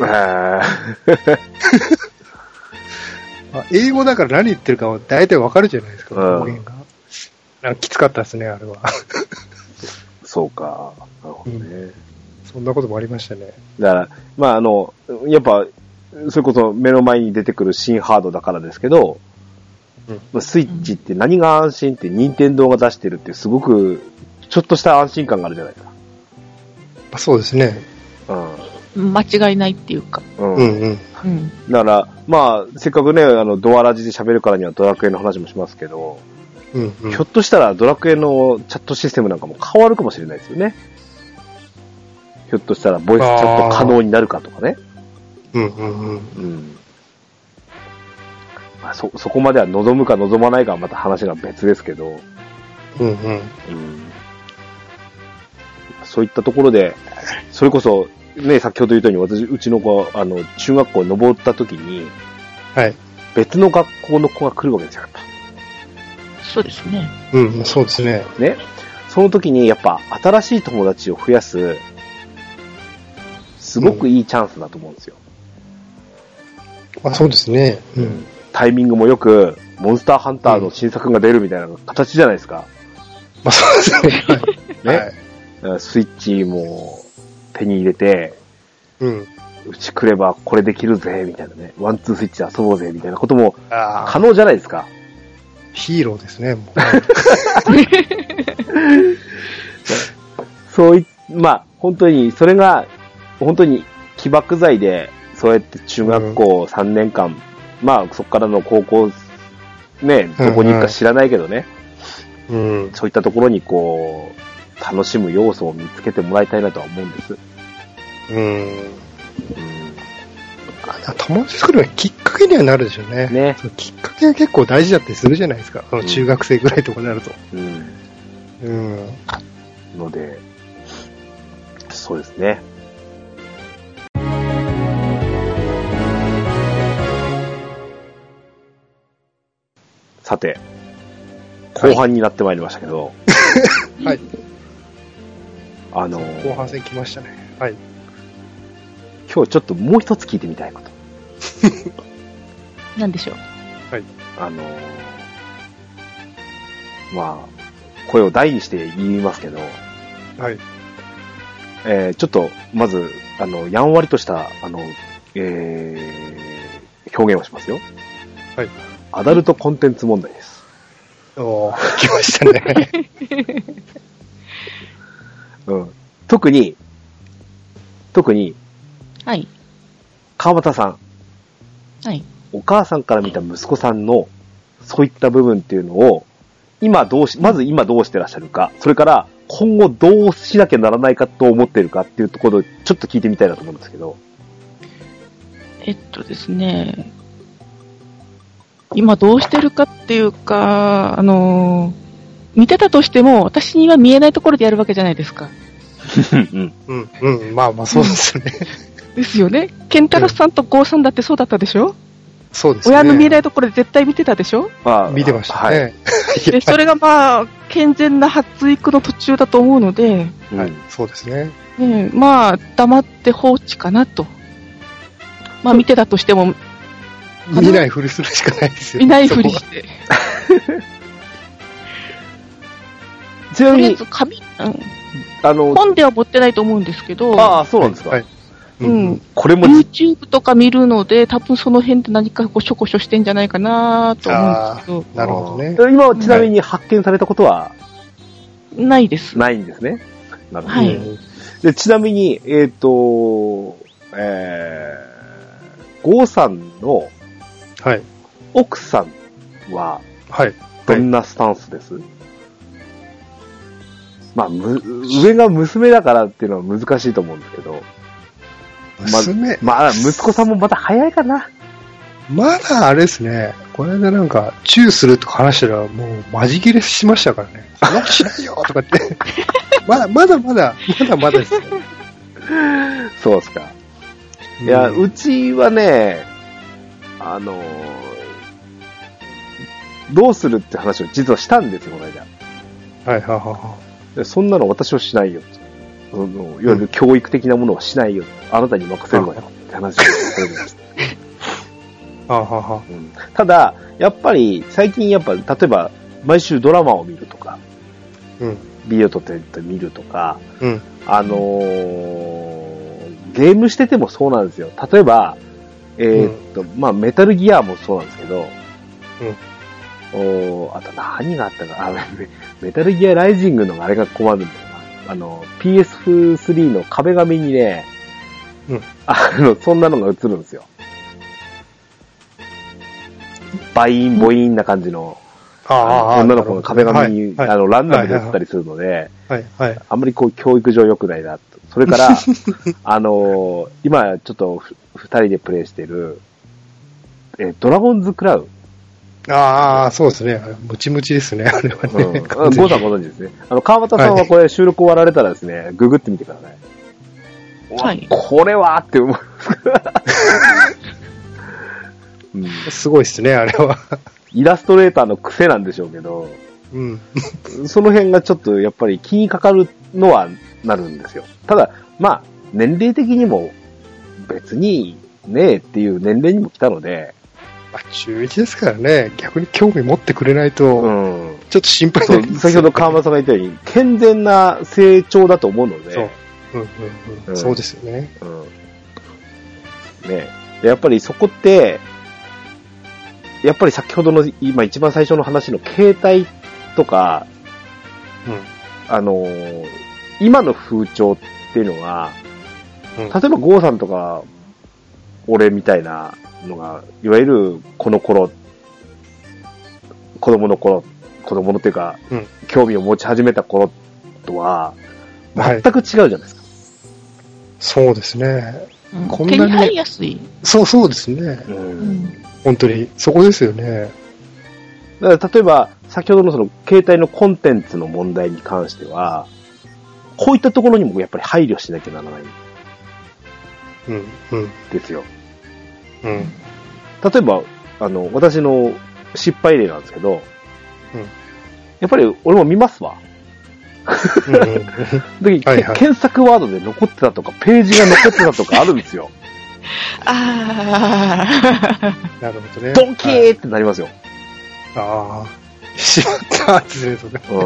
英語だから何言ってるかは大体わかるじゃないですか、暴言が。なんかきつかったですね、あれは。 そうか。なるほどね。 そんなこともありましたね。 だから、まああの、やっぱ、それこそ目の前に出てくる新ハードだからですけど、うん、スイッチって何が安心って任天堂が出してるってすごく、ちょっとした安心感があるじゃないですか。 あ、そうですね。 うん。間違いないっていうか。 うんうんうん。 うん、 だから、まあ、せっかくね、あの、ドアラジで喋るからにはドラクエの話もしますけど、 うんうん、 ひょっとしたらドラクエのチャットシステムなんかも変わるかもしれないですよね。ひょっとしたらボイスチャット可能になるかとかね。 うんうんうん。うん。 まあ、そ、そこまでは望むか望まないかはまた話が別ですけど。 うんうん。うん。 そういったところで、それこそ、ね、先ほど言ったように私、うちの子、あの、中学校に登った時に、 はい。 別の学校の子が来るわけですよ、やっぱ。 そうですね。 うん、そうですね。 ね。その時に、やっぱ、新しい友達を増やす、すごくいいチャンスだと思うんですよ。 うん、あ、そうですね。 うん。タイミングもよく、モンスターハンターの新作が出るみたいな形じゃないですか。 まあ、そうですね。 ね。はい、スイッチも手に入れて、 うん。 うち来ればこれできるぜ、みたいなね。ワンツースイッチで遊ぼうぜ、みたいなことも可能じゃないですか。 ヒーローですね、もう。 そうい、まあ、本当に、それが、本当に起爆剤で、そうやって中学校さんねんかん、うん、まあ、そこからの高校、ね、どこに行くか知らないけどね、 うん、うん、 そういったところにこう、楽しむ要素を見つけてもらいたいなとは思うんです。 うん。うん、友達作るのはきっかけにはなるでしょうね。 ね。 きっかけが結構大事だったりするじゃないですか。うん、中学生ぐらいとかになると。 うん。 うん。 ので、そうですね。さて、後半になってまいりましたけど。 はい。 あのー、後半戦来ましたね。はい。 今日ちょっともう一つ聞いてみたいこと。 何でしょう。 はい。 あのー、まあ、声を大にして言いますけど。 はい。 えー、ちょっと、まず、あの、やんわりとした、あの、えー、表現をしますよ。 はい。 アダルトコンテンツ問題です。 おー、来ましたね。 うん。特に、特に、 はい。 川端さん。 はい。 お母さんから見た息子さんの、そういった部分っていうのを、今どうし、まず今どうしてらっしゃるか、それから今後どうしなきゃならないかと思っているかっていうところをちょっと聞いてみたいなと思うんですけど。 えっとですね、今どうしてるかっていうか、あの、見てたとしても私には見えないところでやるわけじゃないですか。 うん。 うん、うん、まあまあそうですよね。 ですよね。ケンタロスさんとゴーさんだってそうだったでしょ？ そうですね。 親の見えないところで絶対見てたでしょ？ まあ、 見てましたね。はい、 で、それがまあ、健全な発育の途中だと思うので、 はい、そうですね。 ね、まあ、黙って放置かなと。まあ、見てたとしても、 見ないふりするしかないですよ。 見ないふりして。 ちなみに、 紙、うん、 あの、 本では持ってないと思うんですけど、 ああ、そうなんですか。はい、 うん。 これも YouTube とか見るので、多分その辺で何かこうしょこしょしてんじゃないかなと思うんですけど。 なるほどね。 今、ちなみに発見されたことは、 ないです。 ないんですね。なるほど。 はい。 で、ちなみに、えっと、えー、ゴーさんの、 はい。 奥さんは、 はい。 どんなスタンスです？はい、まあ、む、上が娘だからっていうのは難しいと思うんですけど、 娘、 ま、まあ、息子さんもまだ早いかな。 まだあれですね、この間なんか、チューするとか話したら、もう、マジ切れしましたからね。そんなことしないよとかって。まだ、まだまだ、まだまだですね。 そうですか。いや、うん、うちはね、あのー、どうするって話を実はしたんですよ、この間。 はいはいはい。 そんなの私はしないよ。そのいわゆる教育的なものはしないよ。あなたに任せるわよって話をされてました。 はははうん、ただ、やっぱり最近やっぱ、例えば毎週ドラマを見るとか、 うん、 ビデオ撮って見るとか、 うん、 あのー、 ゲームしててもそうなんですよ。例えば、えー、っと、うん、まあ、メタルギアもそうなんですけど、うん、おあと何があったか、あ、メタルギアライジングのあれが困るんだよな。あの、ピーエススリー の壁紙にね、うん、あの、そんなのが映るんですよ。バイン、ボインな感じの、ああ女の子の壁紙に、はいはい、あの、ランダムで映ったりするので、はいはい、あんまりこう、教育上良くないなと。それから、あのー、今ちょっと二人でプレイしてる、え、ドラゴンズクラウン。 ああ、そうですね。ムチムチですね、あれはね。 うん、ゴーさんご存知ですね。あの、川端さんはこれ収録終わられたらですね、はい、ググってみてください。はい。これはって思う。 うん、すごいですね、あれは。 イラストレーターの癖なんでしょうけど、うん、その辺がちょっとやっぱり気にかかるのはなるんですよ。ただ、まあ、年齢的にも別にねえっていう年齢にも来たので、 まあ、中いちですからね、逆に興味持ってくれないと、うん、ちょっと心配なんですよね。先ほど川村さんが言ったように、健全な成長だと思うので、 そう、うんうんうんうん、そうですよね。うん、 ねえ、やっぱりそこって、やっぱり先ほどの今一番最初の話の携帯とか、うん、あのー、今の風潮っていうのが、うん、例えばゴーさんとか俺みたいなのが、いわゆるこの頃、子供の頃、子供のっていうか、うん、興味を持ち始めた頃とは、全く違うじゃないですか。はい、 そうですね。 うん、こんなに手に入りやすい。 そうそうですね。うん、本当に、そこですよね。 だから例えば、先ほどのその携帯のコンテンツの問題に関しては、こういったところにもやっぱり配慮しなきゃならない。うん、うん。ですよ。うん。例えば、あの、私の失敗例なんですけど、うん。やっぱり俺も見ますわ。うんうん、で、はいはい、検索ワードで残ってたとか、ページが残ってたとかあるんですよ。 ああ。なるほどね。 ドキーってなりますよ。 はい、ああ。しまったーってね、それ。うん。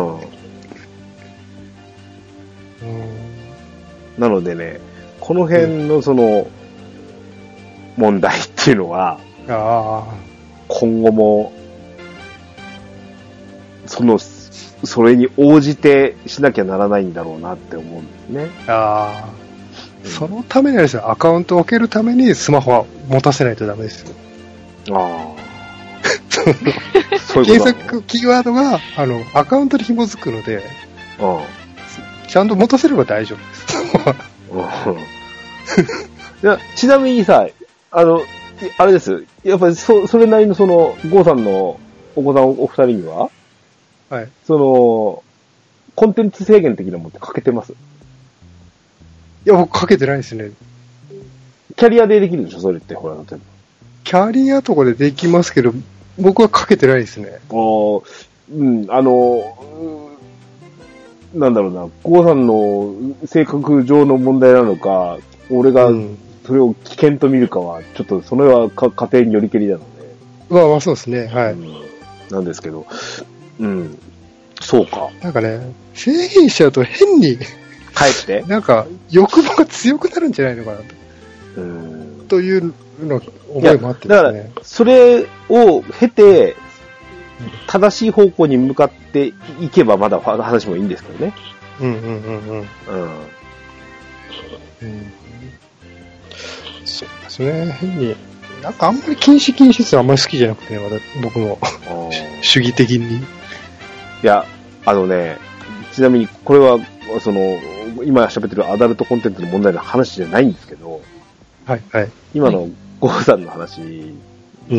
なのでね、この辺のその、問題っていうのは、うん、あ今後も、その、それに応じてしなきゃならないんだろうなって思うんですね。ああ。うん、そのためにはですね、アカウントを置けるためにスマホは持たせないとダメですよ。ああ。そういう検索キーワードが、あの、アカウントに紐づくので、ああちゃんと持たせれば大丈夫です。 いやちなみにさ、あの、あれです。やっぱりそ、それなりのその、ゴーさんのお子さんお二人には、はい。その、コンテンツ制限的なものってかけてます？いや、僕かけてないですね。 キャリアでできるでしょそれって、ほら、例えば。 キャリアとかでできますけど、僕はかけてないですね。 ああ、うん、あの、なんだろうな、ゴーさんの性格上の問題なのか、俺がそれを危険と見るかは、ちょっとそれはか家庭によりけりなので。 まあまあそうですね、はい。うん、 なんですけど、うん、そうか。 なんかね、制限しちゃうと変に、 かえってなんか欲望が強くなるんじゃないのかなと。うん。というの思いもあってですね。 だから、それを経て、正しい方向に向かっていけばまだ話もいいんですけどね。うんうんうんうん。うん。うん、 そうですね。変に、なんかあんまり禁止禁止ってあんまり好きじゃなくてね、僕も主義的に。いや、あのね、ちなみにこれは、その、今喋ってるアダルトコンテンツの問題の話じゃないんですけど、はいはい。今のゴーさんの話、うん、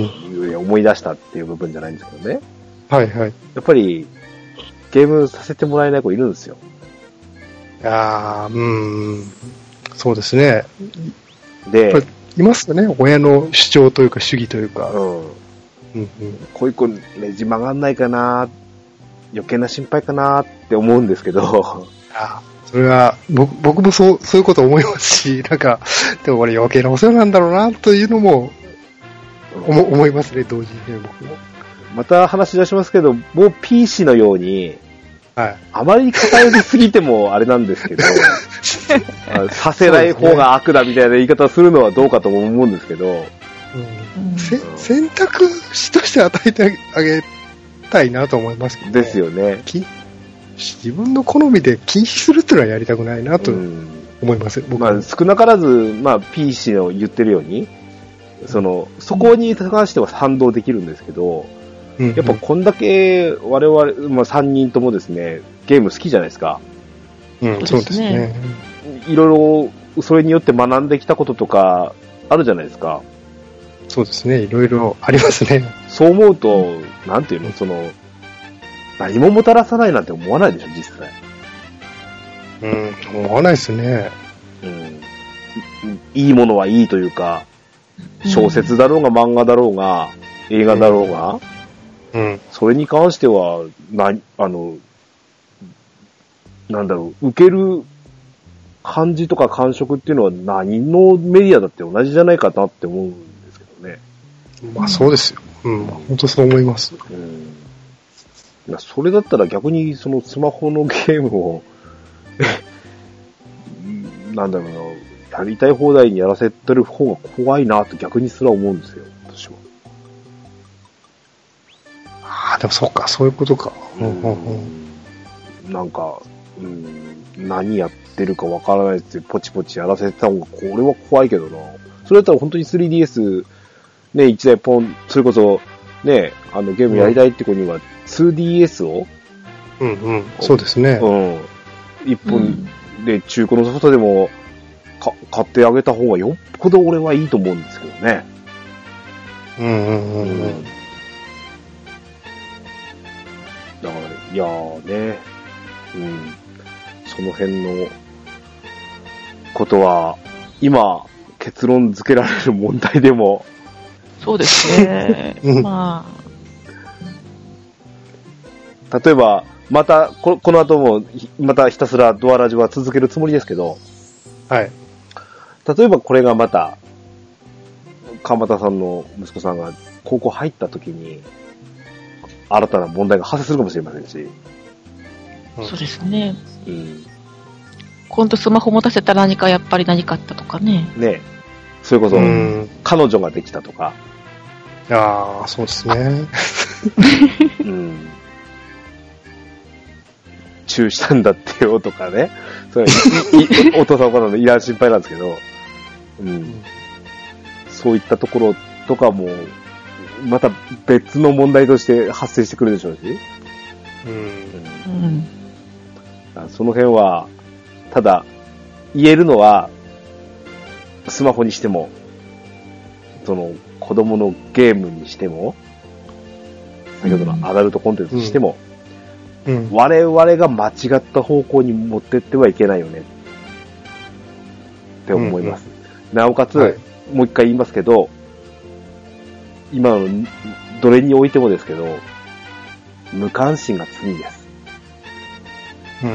思い出したっていう部分じゃないんですけどね。はいはい。やっぱり、ゲームさせてもらえない子いるんですよ。 ああ、うーん。そうですね。で、いますよね。親の主張というか主義というか。うん。うんうん、こういう子、レジ曲がんないかな、余計な心配かなって思うんですけど。 ああ、それは、僕、僕もそう、そういうこと思いますし、なんか、でもこれ余計なお世話なんだろうな、というのも、思、思いますね、同時にね、僕も。 また話し出しますけど、もう ピーシー のように、 はい。あまり偏りすぎてもあれなんですけど、させない方が悪だみたいな言い方をするのはどうかと思うんですけど、 うん、せ選択肢として与えてあげたいなと思いますけど、ね、 ですよね。 自分の好みで禁止するっていうのはやりたくないなと思います、うん、僕は。 まあ、少なからず、まあ、P 氏の言ってるように、その、そこに関しては反動できるんですけど、うんうん、やっぱこんだけ我々、まあ、さんにんともですね、ゲーム好きじゃないですか。 うん、そうですね。 いろいろ、それによって学んできたこととか、あるじゃないですか。 そうですね、いろいろありますね。 そう思うと、なんていうの、その、何ももたらさないなんて思わないでしょ、実際。 うん、思わないですね。 うん。いいものはいいというか、小説だろうが漫画だろうが、映画だろうが、 うん。 それに関しては、な、あの、なんだろう、受ける感じとか感触っていうのは何のメディアだって同じじゃないかなって思うんですけどね。 まあそうですよ。うん、本当そう思います。 うん。それだったら逆にそのスマホのゲームを、なんだろうな、やりたい放題にやらせてる方が怖いなって逆にすら思うんですよ、私は。 ああ、でもそっか、そういうことか。うんうんうん、なんか、うん、何やってるかわからないってポチポチやらせてた方がこれは怖いけどな。それだったら本当に スリーディーエス ね、一台ポン、それこそね、あのゲームやりたいって子には ツーディーエス を、 うんうん、そうですね。 うん。一本で中古のソフトでもか買ってあげた方がよっぽど俺はいいと思うんですけどね。 うんうんうん、うん。 だから、いやーね、うん。その辺のことは、今、結論付けられる問題でも。 そうですね。まあ。例えば、また、こ, この後も、またひたすらドアラジは続けるつもりですけど。 はい。 例えばこれがまた、川又さんの息子さんが高校入った時に、新たな問題が発生するかもしれませんし。 うん、そうですね。 うん。 今度スマホ持たせたら何かやっぱり何かあったとかね。 ね。それこそ、彼女ができたとか。 ああ、そうですね。 うん。チューしたんだってよとかね。それいいお父さんお母さんのいらん心配なんですけど、うん。うん、そういったところとかも、また別の問題として発生してくるでしょうし。 うん。 うん、その辺は、ただ、言えるのは、スマホにしても、その、子供のゲームにしても、先ほどのアダルトコンテンツにしても、うんうん、我々が間違った方向に持ってってはいけないよね、って思います。うんうん、なおかつ、はい、もう一回言いますけど、今の、どれにおいてもですけど、無関心が罪です。 うんうん。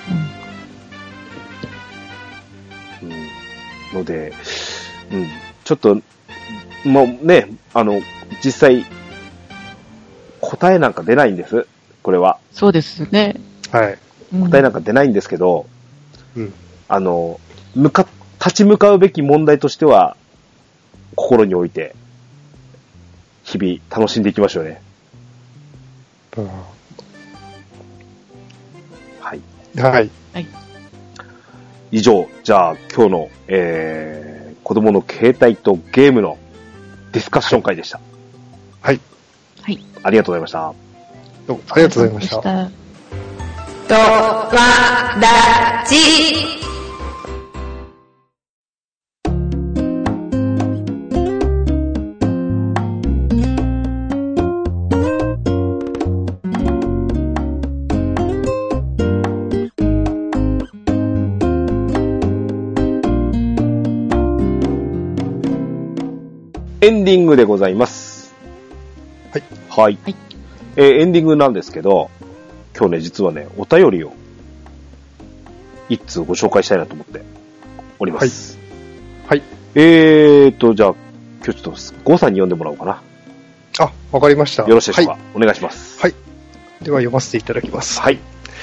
うん、ので、うん、ちょっと、もうね、あの、実際、答えなんか出ないんです、これは。 そうですね。 はい。 答えなんか出ないんですけど、 うん、 あの、向か、立ち向かうべき問題としては、心において、日々楽しんでいきましょうね。 うん、 はい。 はい。 はい。 以上、じゃあ今日の、えー、子供の携帯とゲームのディスカッション会でした。 はい。 はい。 ありがとうございました。 どうもありがとうございました。 ドワラジエンディングでございます。 はい。 はい。はい、えー、エンディングなんですけど、今日ね、実はね、お便りを一通ご紹介したいなと思っております。 はい。はい、 えーと、じゃあ、今日ちょっとゴーさんに読んでもらおうかな。 あ、わかりました。 よろしいでしょうか。はい、お願いします。 はい。では読ませていただきます。 はい。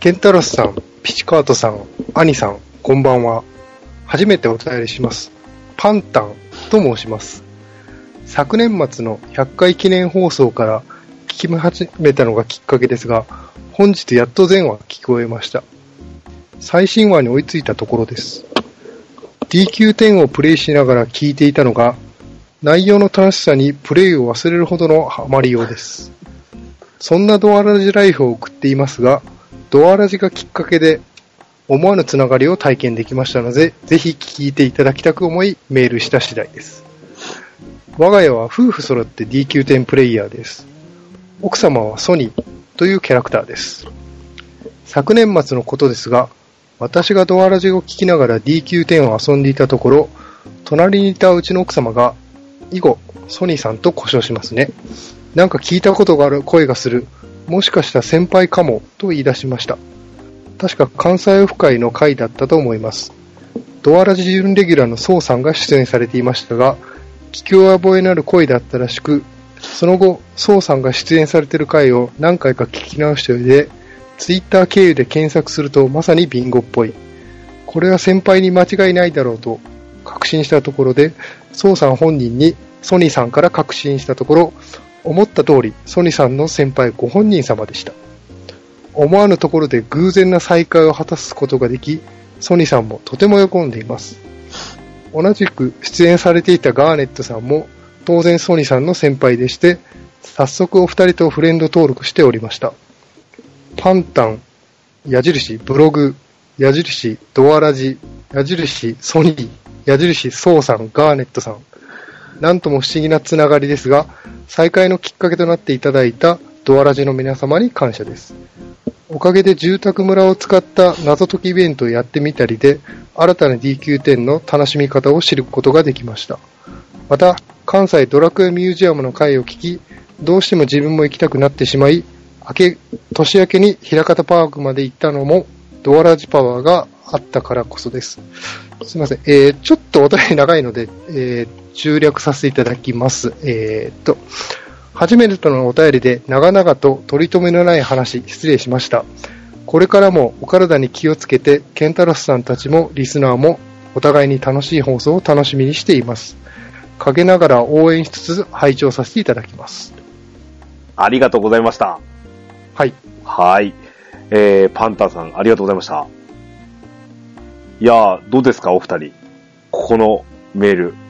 ケンタロスさん、ピチカートさん、アニさん、こんばんは。初めてお便りします。パンタンと申します。昨年末のひゃっかい記念放送から聞き始めたのがきっかけですが、本日やっと全話聞き終えました。最新話に追いついたところです。ディーキューテン をプレイしながら聞いていたのが、内容の楽しさにプレイを忘れるほどのハマりようです。そんなドアラジライフを送っていますが、ドアラジがきっかけで思わぬつながりを体験できましたので、ぜひ聞いていただきたく思いメールした次第です。我が家は夫婦揃って ディーキューテン プレイヤーです。奥様はソニーというキャラクターです。昨年末のことですが、私がドアラジを聞きながら ディーキューテン を遊んでいたところ、隣にいたうちの奥様が、以後、ソニーさんと故障しますね。なんか聞いたことがある声がする。もしかしたら先輩かも、と言い出しました。確か関西オフ会の会だったと思います。ドアラジ準レギュラーのソウさんが出演されていましたが、聞き覚えのある声だったらしく、その後、ソウさんが出演されている回を何回か聞き直しておいて、ツイッター経由で検索するとまさにビンゴっぽい。これは先輩に間違いないだろうと確信したところで、ソウさん本人にソニーさんから確信したところ、思った通りソニーさんの先輩ご本人様でした。思わぬところで偶然な再会を果たすことができ、ソニーさんもとても喜んでいます。同じく出演されていたガーネットさんも当然ソニーさんの先輩でして、早速お二人とフレンド登録しておりました。パンタン、矢印ブログ、矢印ドアラジ、矢印ソニー、矢印ソウさん、ガーネットさん。なんとも不思議なつながりですが、再会のきっかけとなっていただいたドアラジの皆様に感謝です。おかげで住宅村を使った謎解きイベントをやってみたりで、新たな ディーキューテン の楽しみ方を知ることができました。また、関西ドラクエミュージアムの会を聞き、どうしても自分も行きたくなってしまい、明け、年明けに平方パークまで行ったのも、ドアラジパワーがあったからこそです。すみません。えー、ちょっとお便り長いので、えー、中略させていただきます。えーっと、初めてのお便りで長々と取り留めのない話、失礼しました。これからもお体に気をつけて、ケンタロスさんたちもリスナーもお互いに楽しい放送を楽しみにしています。陰ながら応援しつつ拝聴させていただきます。 ありがとうございました。 はい。 はい。えー、パンタンさん、ありがとうございました。いやー、どうですか、お二人。ここのメール。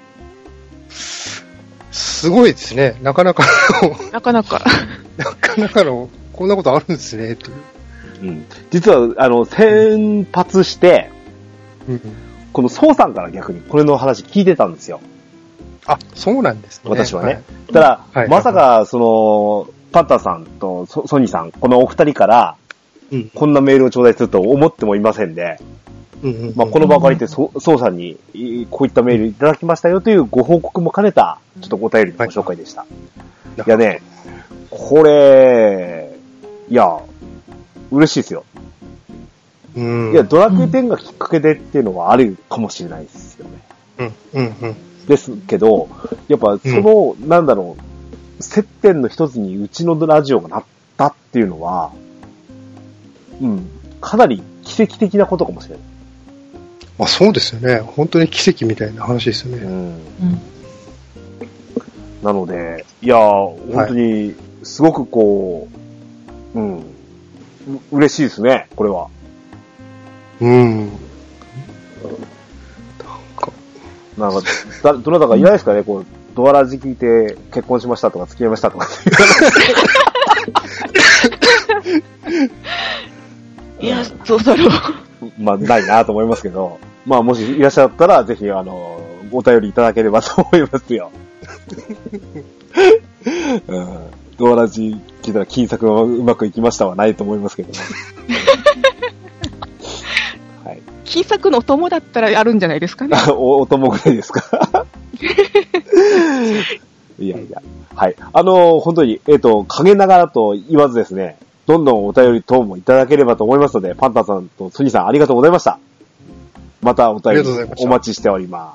すごいですね。なかなかなかなか。 なかなかの、こんなことあるんですね、という。 うん。実は、あの、先発して、うん、このソウさんから逆にこれの話聞いてたんですよ。 あ、そうなんですね。 私はね。はい、ただ、はい、まさか、その、パンタさんと ソ, ソニーさん、このお二人から、こんなメールを頂戴すると思ってもいませんで、うんうんうん、まあ、この場を借りて、ソウさんに、こういったメールいただきましたよというご報告も兼ねた、ちょっとお便りのご紹介でした。はい、いやね、これ、いや、嬉しいですよ。うん、いや、ドラクエテンがきっかけでっていうのはあるかもしれないですよね。うんうんうん、ですけど、やっぱその、うん、なんだろう、接点の一つにうちのラジオがなったっていうのは、うん、かなり奇跡的なことかもしれない。 まあそうですよね。本当に奇跡みたいな話ですよね。うんうん、 なので、いや、本当に、すごくこう、うん、嬉しいですね、これは。うん。なんか、だ、どなたかいないですかね、こう、ドアラジ聞いて結婚しましたとか付き合いましたとか。 いや、そうだろう。 まあ、ないなと思いますけど、まあ、もしいらっしゃったら、ぜひ、あの、お便りいただければと思いますよ。うん、ドアラジ聞いたら金策がうまくいきましたはないと思いますけどね。 はい、金策のお供だったらあるんじゃないですかね。 お、お供ぐらいですか。いやいや。はい。あのー、本当に、えっと、陰ながらと言わずですね、どんどんお便り等もいただければと思いますので、パンタさんとスニさんありがとうございました。またお便りお待ちしております。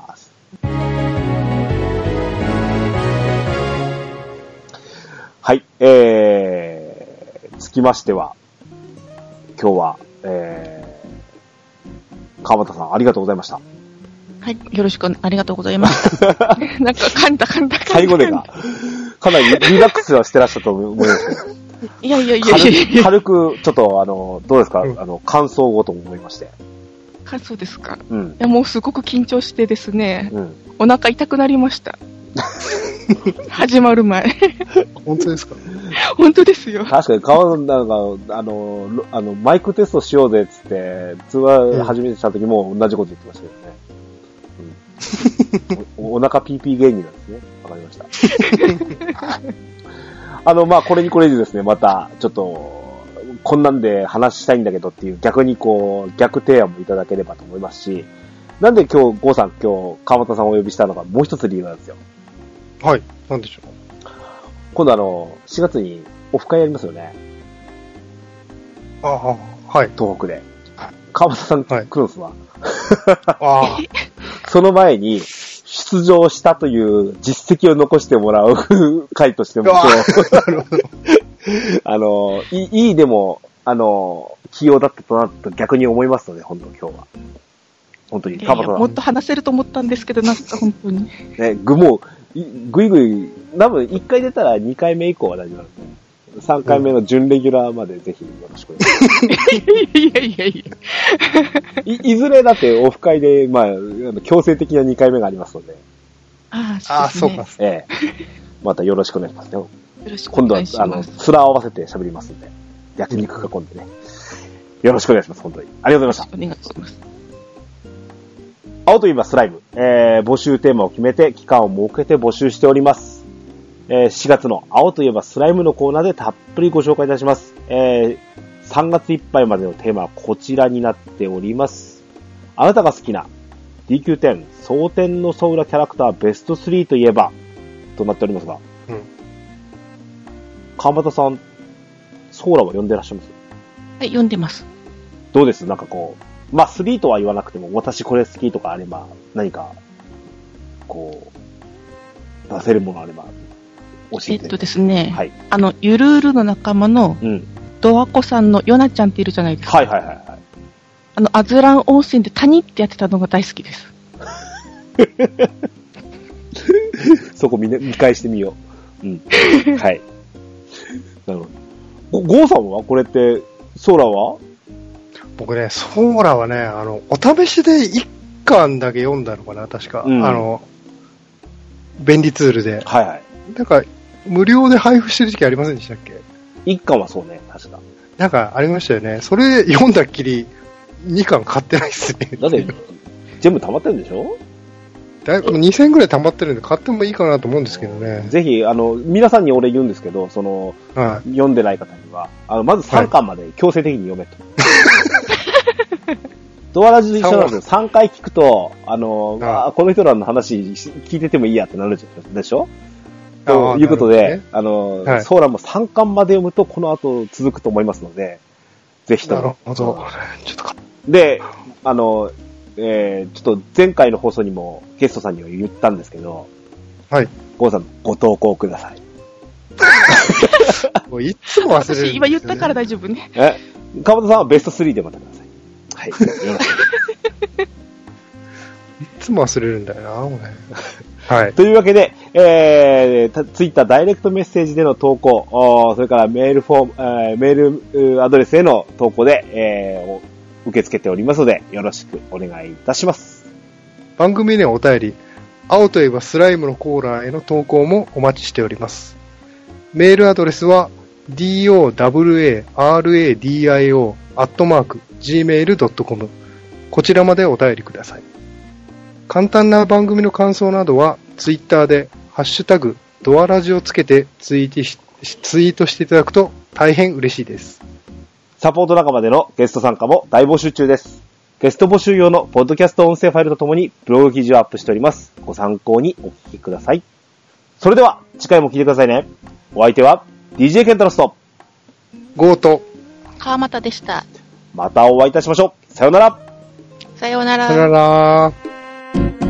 はい。えー、つきましては、 今日は、えー、川端さんありがとうございました。 はい、よろしくありがとうございました。なんか噛んだ噛んだ噛んだ。 最後でが、かなりリラックスはしてらっしゃったと思いますけど。 いやいやいやいや軽く、ちょっとあの、どうですか、うん、あの、感想をと思いまして。 感想ですか、 うん、 いやもうすごく緊張してですね、 うん、 お腹痛くなりました。始まる前。 本当ですか？ 本当ですよ。 確かに顔、なんか、あの、あの、マイクテストしようぜっつって、通話始めた時も同じこと言ってましたけどね。うん、お, お腹ピーピー芸人なんですね。わかりました。あの、まあ、これにこれでですね、また、ちょっと、こんなんで話したいんだけどっていう、逆にこう、逆提案もいただければと思いますし、なんで今日、ゴーさん、今日、川端さんをお呼びしたのか、もう一つ理由なんですよ。 はい。なんでしょう。 今度あの、しがつにオフ会やりますよね。 ああ、はい。 東北で。川端さん来るんすわ。 ああ。 その前に、出場したという実績を残してもらう会としても、今日、あの、いい、いいでも、あの、起用だったとなと逆に思いますので、本当今日は。本当に、 川端さん。もっと話せると思ったんですけど、なんか本当に。ね、 ぐもう、ぐいぐい、多分いっかい出たらにかいめ以降は大丈夫なんで、さんかいめの準レギュラーまでぜひよろしくお願いします。 いやいやいやい。いずれだってオフ会で、まあ、強制的なにかいめがありますので。 ああ、そうですね。ええ。またよろしくお願いしますよ。 よろしくお願いします。 今度は、あの、面合わせて喋りますんで。焼肉囲んでね。よろしくお願いします、本当に。ありがとうございました。 お願いします。 青といえばスライム、えー、募集テーマを決めて期間を設けて募集しております。えー、しがつの青といえばスライムのコーナーでたっぷりご紹介いたします。えー、さんがついっぱいまでのテーマはこちらになっております。あなたが好きな ディーキューテン 蒼天のソウラキャラクターベストスリーといえばとなっておりますが、うん、川端さん、ソーラは読んでらっしゃいます？ はい、読んでます。 どうです？なんかこう、まあ、スリーとは言わなくても、私これ好きとかあれば、何か、こう、出せるものあれば、教えて。 えっとですね、 はい。 あの、ゆるーるの仲間の、うん、ドアコさんのヨナちゃんっているじゃないですか。 はいはいはい、はい。 あの、アズラン温泉で谷ってやってたのが大好きです。 そこ見、ね、見返してみよう。うん。はい。なるほど。ゴーさんはこれって、ソーラは僕ね、ソーラはね、あの、お試しでいっかんだけ読んだのかな、確か。うん、あの、便利ツールで。 はいはい。 なんか、無料で配布してる時期ありませんでしたっけ？ いっかんはそうね、確か。 なんかありましたよね。それ読んだっきり、にかん買ってないっすね。 だって、全部溜まってるんでしょ？ だいぶにせんえんくらい溜まってるんで、買ってもいいかなと思うんですけどね。 ぜひ、あの、皆さんに俺言うんですけど、その、はい、読んでない方には、あの、まずさんかんまで強制的に読めと。はい、ドアラジと一緒なんですよ。さんかい聞くと、あの、ああこの人らの話聞いててもいいやってなるでしょ？ということで、ね、あの、はい、ソーラもさんかんまで読むと、この後続くと思いますので、ぜひとも。 なるほど。ちょっとかで、あの、えー、ちょっと前回の放送にもゲストさんには言ったんですけど、 はい。 ゴーさん、ご投稿ください。 もういつも忘れるんですよね。 私今言ったから大丈夫ね。 え、川端さんはベストスリーでまたください。はい。よろしく。 いつも忘れるんだよな、俺。はい。 というわけで、えー、ツイッターダイレクトメッセージでの投稿、それからメールフォーム、えー、メールアドレスへの投稿で、えー、受け付けておりますので、よろしくお願いいたします。 番組へのお便り、青といえばスライムのコーナーへの投稿もお待ちしております。メールアドレスは ドワラディオ アットマーク ジーメールドットコム こちらまでお便りください。簡単な番組の感想などはツイッターでハッシュタグドアラジをつけてツイートし、ツイートしていただくと大変嬉しいです。 サポート仲間でのゲスト参加も大募集中です。ゲスト募集用のポッドキャスト音声ファイルとともにブログ記事をアップしております。ご参考にお聞きください。それでは次回も聞いてくださいね。お相手は ディージェー ケンタロスとゴーと川又でした。 またお会いいたしましょう。さようなら。 さようなら。 さようなら。